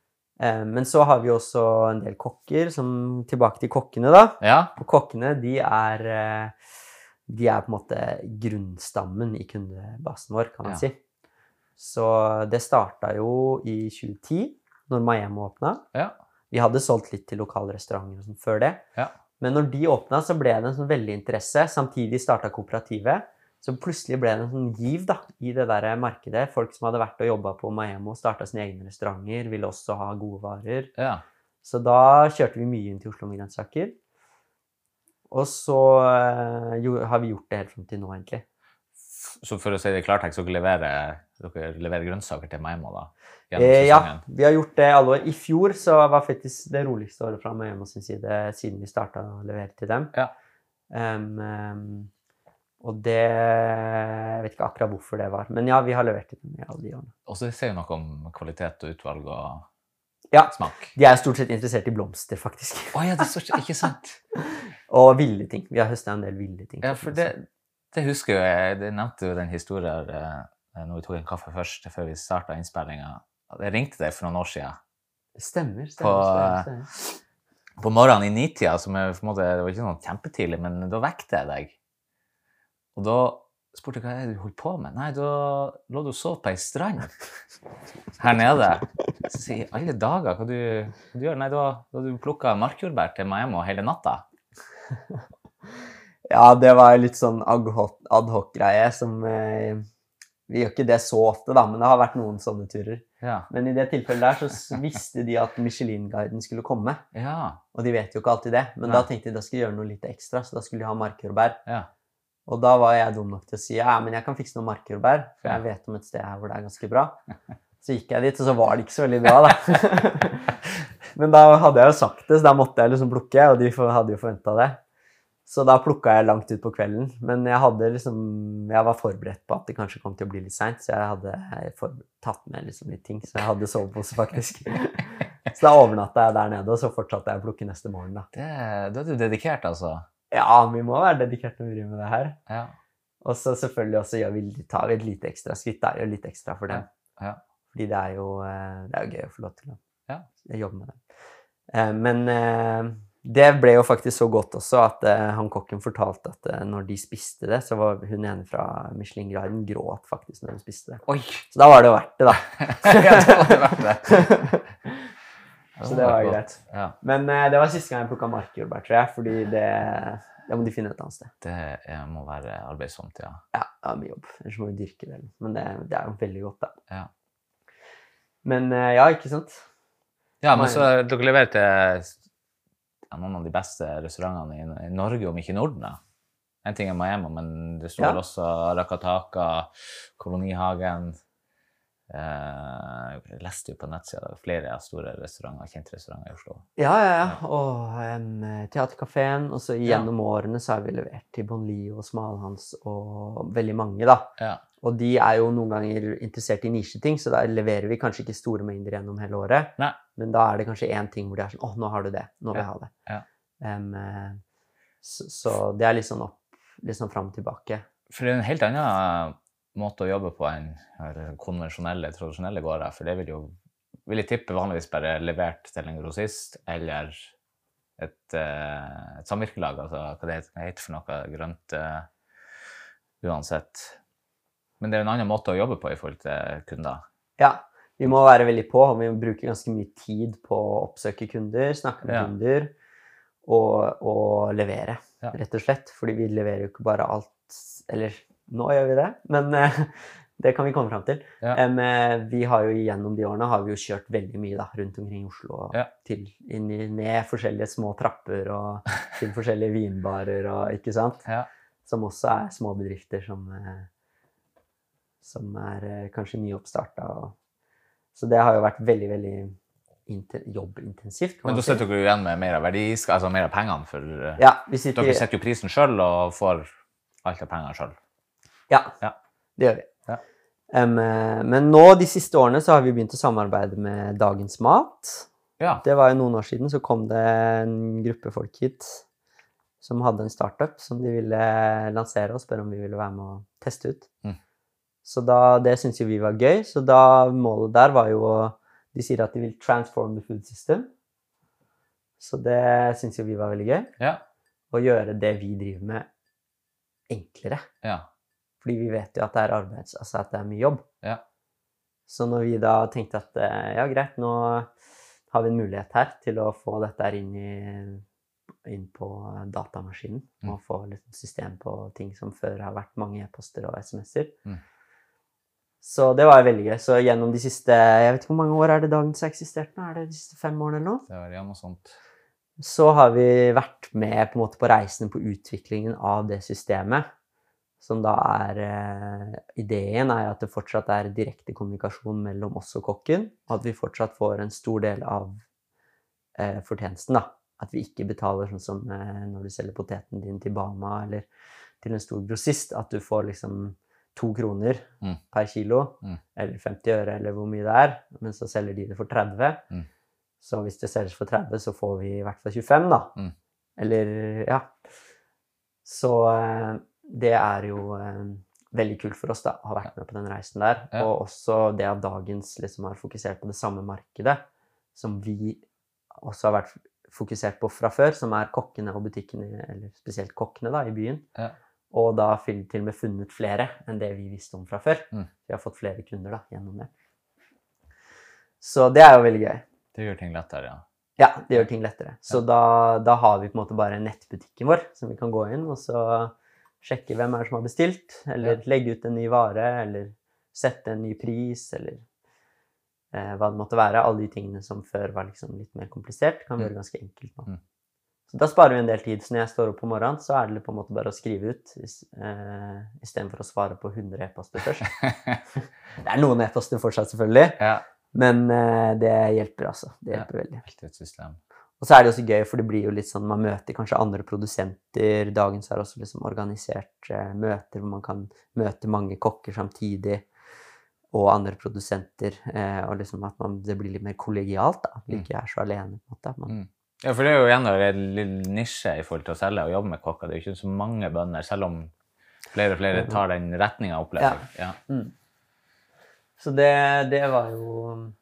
Men så har vi også en del kokker, tilbake til kokkene da. Ja. Og kokkene, de er på en måte grunnstammen i kundebasen vår, kan man si. Så det startet jo i 2010, når Maemmo åpnet. Ja. Vi hadde solgt litt til lokale restauranter og sånt før det. Ja. Men når de åpnet, så ble det en sånn veldig interesse. Samtidig startet kooperativet. Så plutselig ble det en sånn giv da, i det der markedet. Folk som hadde vært og jobbet på Maemmo, startet sine egne restauranter, ville også ha gode varer. Ja. Så da kjørte vi mye inn til Oslo med grønnsaker. Og så har vi gjort det helt frem til nå, egentlig. Så for å si det i klartekst, så dere leverer grønnsaker til Maemmo da? Ja, vi har gjort det alle år. I fjor så var faktisk det roligste året fra Maemmo sin side, siden vi startet å levere til dem. Ja. Og det, jeg vet ikke akkurat hvorfor det var, men ja, vi har levert til dem i alle de årene. Og så sier jo noe om kvalitet og utvalg og smak. De er stort sett interessert i blomster, faktisk. Ja, det er ikke sant. Og ville ting. Vi har høstet en del ville ting. Ja, for det husker jo jeg. Det nevnte jo den historien når vi tok en kaffe først, før vi startet innspillingen. Jeg ringte deg for noen år siden. Stemmer. På morgenen i 9-tida, som på en måte, det var ikke noe kjempetidlig, men da vekte jeg deg. Og da spurte jeg hva du holdt på med. Nei, da lå du og sov på en strand her nede. Så sier jeg, alle dager, hva du gjør? Nei, da du plukket markjordbær til Maemmo hele natta. Ja, det var litt sånn ad hoc-greie som... Vi gjør ikke det så ofte da, men det har vært noen sånne turer. Ja. Men i det tilfellet der så visste de at Michelin-guiden skulle komme. Ja. Og de vet jo ikke alltid det. Men da tenkte de at de skulle gjøre noe litt ekstra, så da skulle de ha markjordbær. Ja. Og da var jeg dum nok til å si, ja, men jeg kan fikse noen markjordbær, for jeg vet om et sted her hvor det er ganske bra. Så gikk jeg dit, og så var det ikke så veldig bra da. Men da hadde jeg jo sagt det, så da måtte jeg liksom plukke, og de hadde jo forventet det. Så da plukket jeg langt ut på kvelden, men jeg var forberedt på at det kanskje kom til å bli litt sent, så jeg hadde tatt med liksom litt ting, så jeg hadde sovepose faktisk. Så da overnattet jeg der nede, og så fortsatte jeg å plukke neste morgen da. Da er du dedikert altså. Ja, vi må være dedikert når vi driver med det her. Ja. Og så selvfølgelig også tar vi et lite ekstra skritt der, gjør litt ekstra for dem. Ja. Fordi det er jo gøy å få lov til å jobbe med det. Men det ble jo faktisk så godt også at han kokken fortalte at når de spiste det, så var hun ene fra Michelin-guiden gråt faktisk når hun spiste det. Oi! Så da var det jo verdt det da. Ja, da var det verdt det. Så det var greit. Ja. Men det var siste gang jeg plukket markjordbær, tror jeg, fordi det må de finne et annet sted. Det må være arbeidsomt, ja. Ja, det er mye jobb. Ellers må vi dyrke det. Men det er jo veldig godt da. Ja. Men ja, ikke sant? Ja, men så dere leverer til noen av de beste restaurantene i Norge, om ikke i Norden da. En ting er Maemmo, men det står vel også Rakataka, Kolonihagen. Jeg leste jo på nettsiden flere store restauranter, kjente restauranter i Oslo. Ja. Og Teatercaféen, og så gjennom årene så har vi levert til Bonli og Smalhans og veldig mange da. Ja. Og de er jo noen ganger interessert i nisjeting, så da leverer vi kanskje ikke store mengder gjennom hele året. Nei. Men da er det kanskje en ting hvor de er sånn, nå har du det, nå vil jeg ha det. Ja. Så det er litt sånn frem og tilbake. For det er en helt annen måte å jobbe på enn konvensjonelle, tradisjonelle gårder, for det vil jeg tippe vanligvis bare levert til en grossist, eller et samvirkelag, altså hva det heter for noe grønt uansett. Men det er en annen måte å jobbe på i forhold til kunder. Ja, vi må være veldig på, og vi må bruke ganske mye tid på å oppsøke kunder, snakke med kunder, og levere, rett og slett. Fordi vi leverer jo ikke bare alt, eller nå gjør vi det, men det kan vi komme frem til. Ja. Vi har jo gjennom de årene har vi jo kjørt veldig mye da, rundt omkring Oslo, ned forskjellige små trapper, og til forskjellige vinbarer, og ikke sant? Ja. Som også er små bedrifter som er kanskje mye oppstartet. Så det har jo vært veldig, veldig jobbintensivt. Men da setter dere jo igjen med mer av verdisk, altså mer av pengene, for dere setter jo prisen selv og får alt av pengene selv. Ja, det gjør vi. Ja. Men nå, de siste årene, så har vi begynt å samarbeide med Dagens Mat. Ja. Det var jo noen år siden, så kom det en gruppe folk hit som hadde en startup som de ville lansere og spørre om vi ville være med å teste ut. Så det synes jo vi var gøy, så da målet der var jo å De sier at de vil transform the food system. Så det synes jo vi var veldig gøy. Ja. Å gjøre det vi driver med enklere. Ja. Fordi vi vet jo at det er altså at det er mye jobb. Ja. Så når vi da tenkte at ja, greit, nå har vi en mulighet her til å få dette her inn på datamaskinen, og få litt system på ting som før har vært mange e-poster og sms'er. Så det var veldig gøy. Så gjennom de siste, jeg vet ikke hvor mange år er det dagens har eksistert nå? Er det de siste 5 årene eller noe? Det var ja, noe sånt. Så har vi vært med på en måte på reisen på utviklingen av det systemet, som da ideen er at det fortsatt er direkte kommunikasjon mellom oss og kokken, og at vi fortsatt får en stor del av fortjenesten da. At vi ikke betaler sånn som når du selger poteten din til Bama eller til en stor grossist, at du får liksom 2 kroner per kilo, eller 50 øre, eller hvor mye det er, men så selger de det for 30. Så hvis det selges for 30, så får vi i hvert fall 25 da. Eller, ja. Så det er jo veldig kult for oss da, å ha vært med på den reisen der. Ja. Og også det at dagens liksom har fokusert på det samme markedet, som vi også har vært fokusert på fra før, som er kokkene og butikkene, eller spesielt kokkene da, i byen. Ja. Og da til og med funnet flere enn det vi visste om fra før. Vi har fått flere kunder da, gjennom det. Så det er jo veldig gøy. Det gjør ting lettere, ja. Ja, det gjør ting lettere. Så da har vi på en måte bare nettbutikken vår, som vi kan gå inn, og så sjekke hvem er det som har bestilt, eller legge ut en ny vare, eller sette en ny pris, eller hva det måtte være. Alle de tingene som før var liksom litt mer komplisert, kan være ganske enkelt nå. Så da sparer vi en del tid. Så når jeg står opp på morgenen, så er det på en måte bare å skrive ut, i stedet for å svare på 100 e-poster først. Det er noen e-poster fortsatt selvfølgelig, men det hjelper altså. Det hjelper veldig. Et system. Og så er det også gøy, for det blir jo litt sånn, man møter kanskje andre produsenter. Dagens er også liksom organisert møter, hvor man kan møte mange kokker samtidig, og andre produsenter, og liksom at det blir litt mer kollegialt da. Vi ikke er så alene på en måte. Ja, for det er jo igjen en lille nisje i forhold til å selge og jobbe med kokker. Det er jo ikke så mange bønder, selv om flere og flere tar den retningen og opplever. Ja. Så det var jo,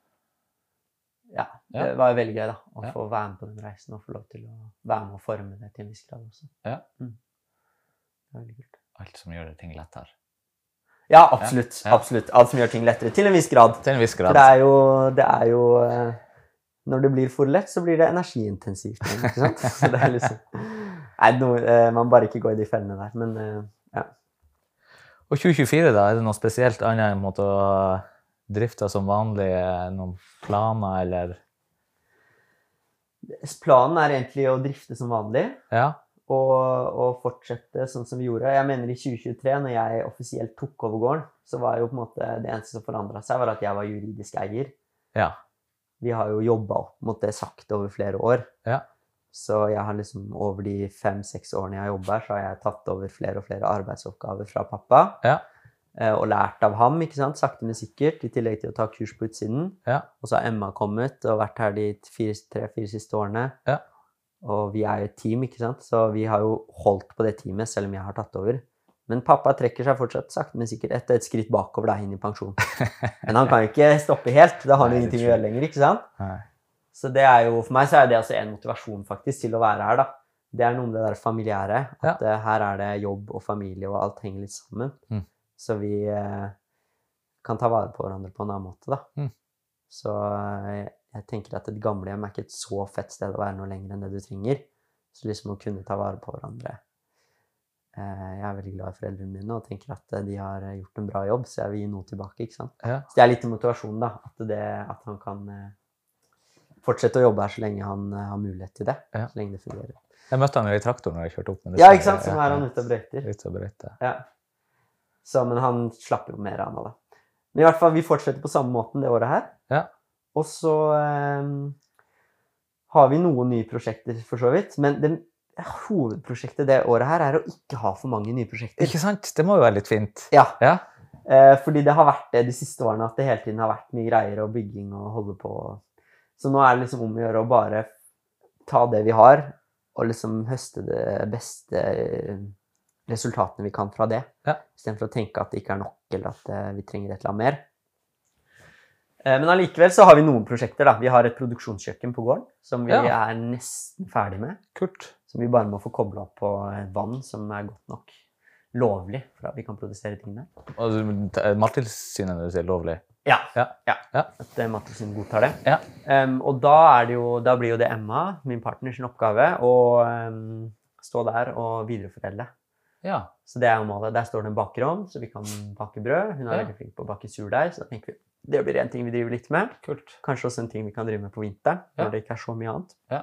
ja, det var veldig gøy da, å få være med på den reisen, og få lov til å være med og forme det til en viss grad også. Ja. Det var veldig kult. Alt som gjør ting lettere. Ja, absolutt. Absolutt. Alt som gjør ting lettere, til en viss grad. Til en viss grad. For det er jo når det blir for lett, så blir det energiintensivt, ikke sant? Så det er liksom, man bare ikke går i de fellene der, men ja. Og 2024 da, er det noe spesielt annet enn å drifte som vanlig, noen planer, eller? Planen er egentlig å drifte som vanlig, og fortsette sånn som vi gjorde. Jeg mener i 2023, når jeg offisielt tok over gården, så var jo på en måte det eneste som forandret seg, var at jeg var juridisk eier. Ja. Vi har jo jobbet opp mot det sagt over flere år. Ja. Så jeg har liksom over de 5-6 årene jeg har jobbet her, så har jeg tatt over flere og flere arbeidsoppgaver fra pappa. Ja. Og lært av ham, ikke sant? Sakte men sikkert, i tillegg til å ta kurs på utsiden. Ja. Og så har Emma kommet og vært her de 3-4 siste årene. Ja. Og vi er jo et team, ikke sant? Så vi har jo holdt på det teamet, selv om jeg har tatt over. Men pappa trekker seg fortsatt sakte, men sikkert et skritt bakover da, inn i pensjon. Men han kan jo ikke stoppe helt, da har han ingenting å gjøre lenger, ikke sant? Nei. Så det er jo, for meg så er det altså en motivasjon faktisk til å være her da. Det er noe med det der familiære, at her er det jobb og familie og alt henger litt sammen. Så vi kan ta vare på hverandre på en annen måte da. Så jeg tenker at et gamlehjem er ikke et så fett sted å være noe lenger enn det du trenger. Så liksom å kunne ta vare på hverandre. Jeg er veldig glad i foreldrene mine og tenker at de har gjort en bra jobb, så jeg vil gi noe tilbake, ikke sant? Ja. Så det er litt motivasjon da, at han kan fortsette å jobbe her så lenge han har mulighet til det, så lenge det fungerer. Jeg møtte han jo i traktor når jeg kjørte opp. Ja, ikke sant? Så nå er han ute og brøyter. Ute og brøyter. Ja. Så, men han slapper jo mer av nå da. Men i hvert fall, vi fortsetter på samme måten det året her. Ja. Og så har vi noen nye prosjekter for så vidt, men hovedprosjektet det året her er å ikke ha for mange nye prosjekter. Ikke sant? Det må jo være litt fint. Ja. Fordi det har vært det de siste årene, at det hele tiden har vært mye greier og bygging og holde på. Så nå er det liksom om å gjøre å bare ta det vi har, og liksom høste det beste resultatene vi kan fra det. I stedet for å tenke at det ikke er nok, eller at vi trenger et eller annet mer. Men allikevel så har vi noen prosjekter da. Vi har et produksjonskjøkken på gården, som vi nesten ferdig med. Kult. Som vi bare må få koblet opp på vann som godt nok lovlig, for at vi kan produsere ting der. Og Mattilsynet når du sier lovlig? Ja. At Mattilsynet godtar det. Ja. Og da blir jo det Emma, min partner, sin oppgave, å stå der og videreforedle. Ja. Så det jo målet. Der står det en bakerovn, så vi kan bake brød. Hun veldig flink på å bake surdeig, så da tenker vi, det blir en ting vi driver litt med. Kult. Kanskje også en ting vi kan drive med på vinteren, når det ikke så mye annet. Ja.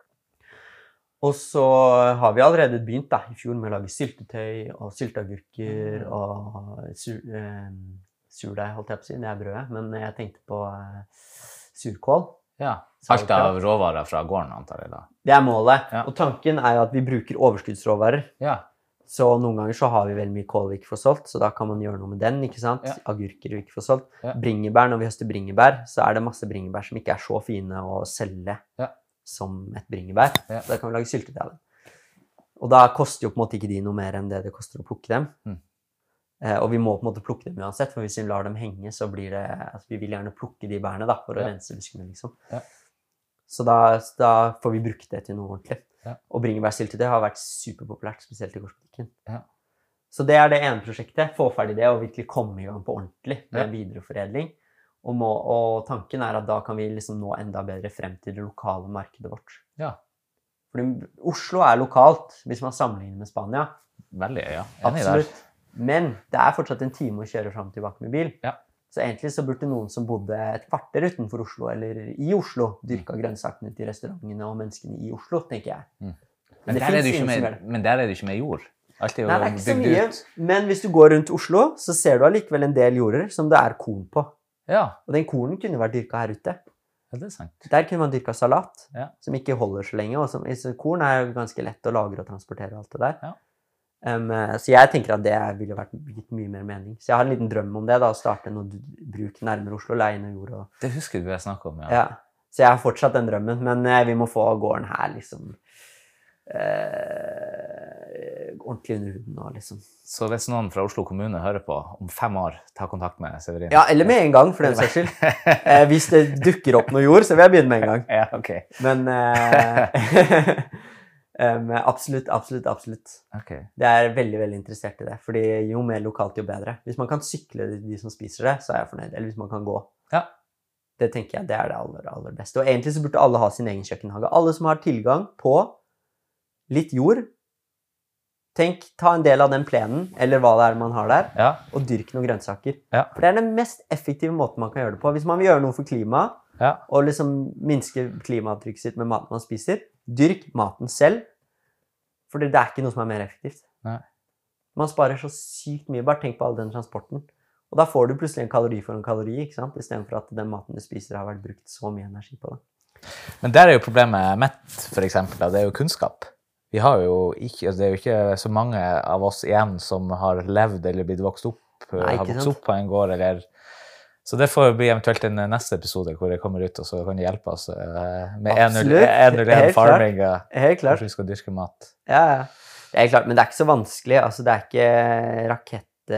Og så har vi allerede begynt da, i fjor med å lage syltetøy og sylteagurker og surdeig, holdt jeg på å si. Det brødet, men jeg tenkte på surkål. Ja, alt av råvarer fra gården, antar jeg da. Det målet, og tanken jo at vi bruker overskuddsråvarer. Ja. Så noen ganger så har vi veldig mye kål vi ikke får solgt, så da kan man gjøre noe med den, ikke sant? Ja. Agurker vi ikke får solgt. Ja. Bringebær, når vi høster bringebær, så det masse bringebær som ikke så fine å selge som et bringebær. Ja. Så da kan vi lage syltetøy av dem. Og da koster jo på en måte ikke de noe mer enn det koster å plukke dem. Og vi må på en måte plukke dem uansett, for hvis vi lar dem henge, så blir det, altså vi vil gjerne plukke de bærene da, for å rense buskene liksom. Ja. Så da får vi brukt det til noe ordentlig. Ja. Og bringebærsyltetøy har vært superpopulært, spesielt i gårdsbutikken. Ja. Så det det ene prosjektet, få ferdig det, og virkelig komme i gang på ordentlig med videreforedling. Og tanken at da kan vi liksom nå enda bedre frem til det lokale markedet vårt. Ja. Fordi Oslo lokalt, hvis man sammenligner med Spania. Veldig, ja. Absolutt. Men det fortsatt en time å kjøre frem og tilbake med bil. Ja. Så egentlig så burde noen som bodde et kvarter utenfor Oslo, eller i Oslo, dyrka grønnsakene til restaurantene og menneskene i Oslo, tenker jeg. Men der det ikke med jord. Alt jo Nei, det ikke så mye. Men hvis du går rundt Oslo, så ser du allikevel en del jorder som det korn på. Ja. Og den kornen kunne vært dyrka her ute. Ja, det sant. Der kunne man dyrka salat, som ikke holder så lenge. Og korn ganske lett å lagre og transportere og alt det der. Ja. Så jeg tenker at det ville gitt mye mer mening. Så jeg har en liten drøm om det, da, å starte noe bruk nærmere Oslo, leie noe jord. Det husker du jeg snakket om, ja. Så jeg har fortsatt den drømmen, men vi må få gården her, liksom, ordentlig under huden nå, liksom. Så hvis noen fra Oslo kommune hører på, om 5 år, ta kontakt med Severin. Ja, eller med en gang, for den saks skyld. Hvis det dukker opp noe jord, så vil jeg begynne med en gang. Ja, ok. Men... absolutt. Okay. Det veldig, veldig interessert i det. Fordi jo mer lokalt, jo bedre. Hvis man kan sykle de som spiser det, så jeg fornøyd. Eller hvis man kan gå. Ja. Det tenker jeg, det det aller beste. Og egentlig så burde alle ha sin egen kjøkkenhage. Alle som har tilgang på litt jord, ta en del av den plenen, eller hva det man har der, og dyrk noen grønnsaker. Ja. For det den mest effektive måten man kan gjøre det på. Hvis man vil gjøre noe for klimaet, og liksom minske klimaavtrykket sitt med maten man spiser, dyrk maten selv, for det ikke noe som mer effektivt. Nei. Man sparer så sykt mye, bare tenk på all den transporten. Og da får du plutselig en kalori for en kalori, ikke sant? I stedet for at den maten du spiser har vært brukt så mye energi på det. Men der jo problemet MET, for eksempel, det jo kunnskap. Vi har jo ikke, altså det jo ikke så mange av oss igjen som har levd eller blitt vokst opp, har vokst opp på en gård, eller... Så det får bli eventuelt en neste episode hvor det kommer ut, og så kan det hjelpe oss med 101 farming, hvordan vi skal dyrke mat. Ja, det klart, men det ikke så vanskelig. Altså, det ikke rakett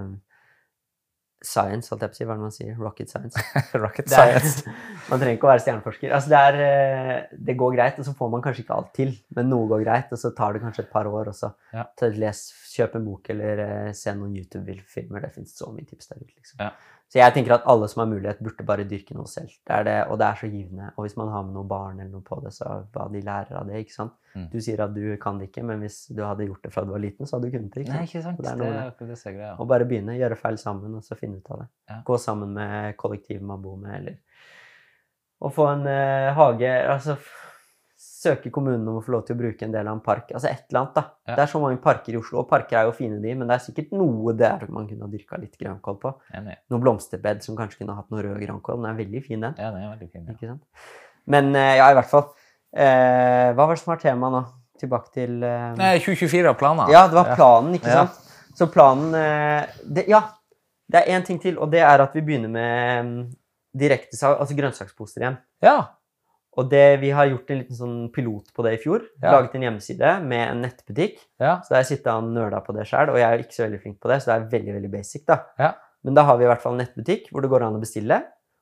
science, holdt jeg på å si, hva man sier? Rocket science. Rocket science. Man trenger ikke å være stjerneforsker. Altså, det går greit, og så får man kanskje ikke alt til, men noe går greit, og så tar det kanskje et par år, og så kjøp en bok, eller se noen YouTube-filmer. Det finnes så mye tips der ute, liksom. Ja. Så jeg tenker at alle som har mulighet burde bare dyrke noe selv. Og det så givende. Og hvis man har med noen barn eller noe på det, så hva de lærer av det, ikke sant? Du sier at du kan det ikke, men hvis du hadde gjort det fra du var liten, så hadde du kunnet det, ikke sant? Nei, ikke sant. Det det greia. Og bare begynne, gjøre feil sammen, og så finne ut av det. Ja. Gå sammen med kollektivet man bor med, eller... Og få en hage, altså... Søke kommunen om å få lov til å bruke en del av en park. Altså et eller annet da. Ja. Det så mange parker i Oslo, og parker jo fine de, men det sikkert noe der man kunne ha dyrket litt grønkål på. Noen blomsterbed som kanskje kunne ha hatt noe rød grønkål. Den veldig fin, den. Ja, den veldig fin, ja. Ikke sant? Men ja, i hvert fall. Hva var det som var tema nå? Tilbake til... 2024 av planen. Ja, det var planen, ikke sant? Så planen... det en ting til, og det at vi begynner med direkte salg, altså grønnsaksposter igjen. Ja. Og vi har gjort en liten sånn pilot på det i fjor. Laget en hjemmeside med en nettbutikk. Ja. Så der sitter han nørda på det selv, og jeg ikke så veldig flink på det, så det veldig, veldig basic da. Ja. Men da har vi i hvert fall en nettbutikk hvor det går an å bestille.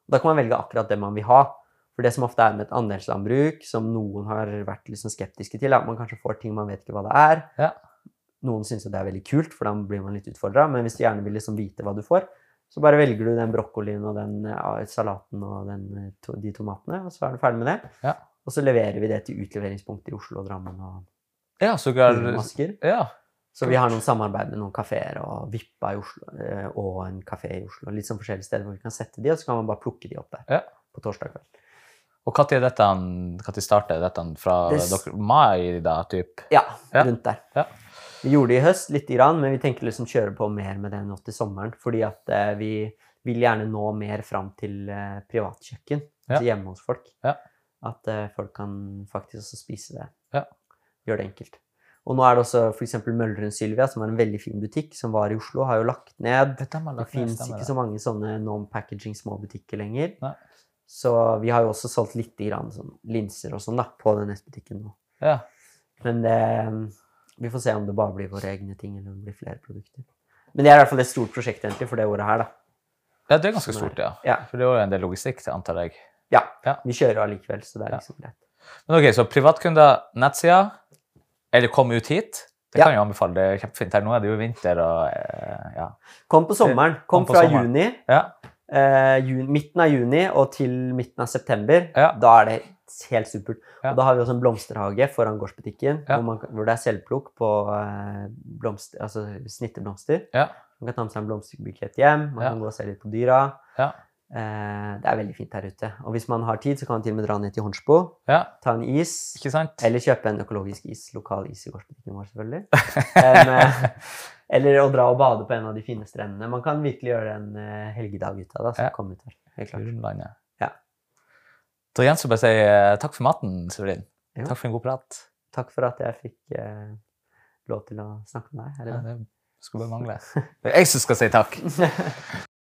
Da kan man velge akkurat det man vil ha. For det som ofte med et andelslandbruk, som noen har vært liksom skeptiske til, at man kanskje får ting man vet ikke hva det Ja. Noen synes det veldig kult, for da blir man litt utfordret. Men hvis du gjerne vil liksom vite hva du får, så bare velger du den brokkolien og den salaten og de tomatene, og så du ferdig med det. Ja. Og så leverer vi det til utleveringspunkt i Oslo og Drammen og Ja, så galt. Masker. Ja. Så vi har noen samarbeid med noen kaféer og Vippa i Oslo, og en kafé i Oslo. Litt sånn forskjellige steder hvor vi kan sette de, og så kan man bare plukke de opp der på torsdag kveld. Og når startet dette fra dere? Mai da, typ? Ja, rundt der. Ja. Vi gjorde det i høst litt grann, men vi tenker liksom kjøre på mer med det nå til sommeren, fordi at vi vil gjerne nå mer frem til privatkjøkken, altså hjemme hos folk. Ja. At folk kan faktisk også spise det. Ja. Gjør det enkelt. Og nå det også for eksempel Mølleren Sylvia, som en veldig fin butikk, som var i Oslo, har jo lagt ned. Det finnes ikke så mange sånne non-packaging små butikker lenger. Nei. Så vi har jo også solgt litt grann, sånn, linser og sånn da, på den nettbutikken nå. Ja. Men vi får se om det bare blir våre egne ting, eller om det blir flere produkter. Men det i hvert fall et stort prosjekt egentlig for det året her da. Ja, det ganske stort, ja. For det er jo en del logistikk, antar jeg. Ja, vi kjører allikevel, så det liksom greit. Men ok, så privatkunder, nettsida, eller kom ut hit. Det kan jeg anbefale, det kjempefint her. Nå det jo vinter og Kom på sommeren. Kom fra juni. Ja. Midten av juni og til midten av september. Da det helt supert. Og da har vi også en blomsterhage foran gårdsbutikken, hvor det selvplukk på blomster, altså snitteblomster. Man kan ta med seg en blomsterbukett hjem, man kan gå og se litt på dyra. Det veldig fint her ute. Og hvis man har tid, så kan man til og med dra ned til Hornsbo, ta en is, eller kjøpe en økologisk is, lokal is i gårdsbutikken vår selvfølgelig. Eller å dra og bade på en av de fine strendene. Man kan virkelig gjøre en helgedag ut av det, så kom ut her. Helt klart. Da gjenstår bare å si takk for maten, Severin. Takk for en god prat. Takk for at jeg fikk lov til å snakke med deg her i dag. Det skulle bare mangle. Det jeg som skal si takk.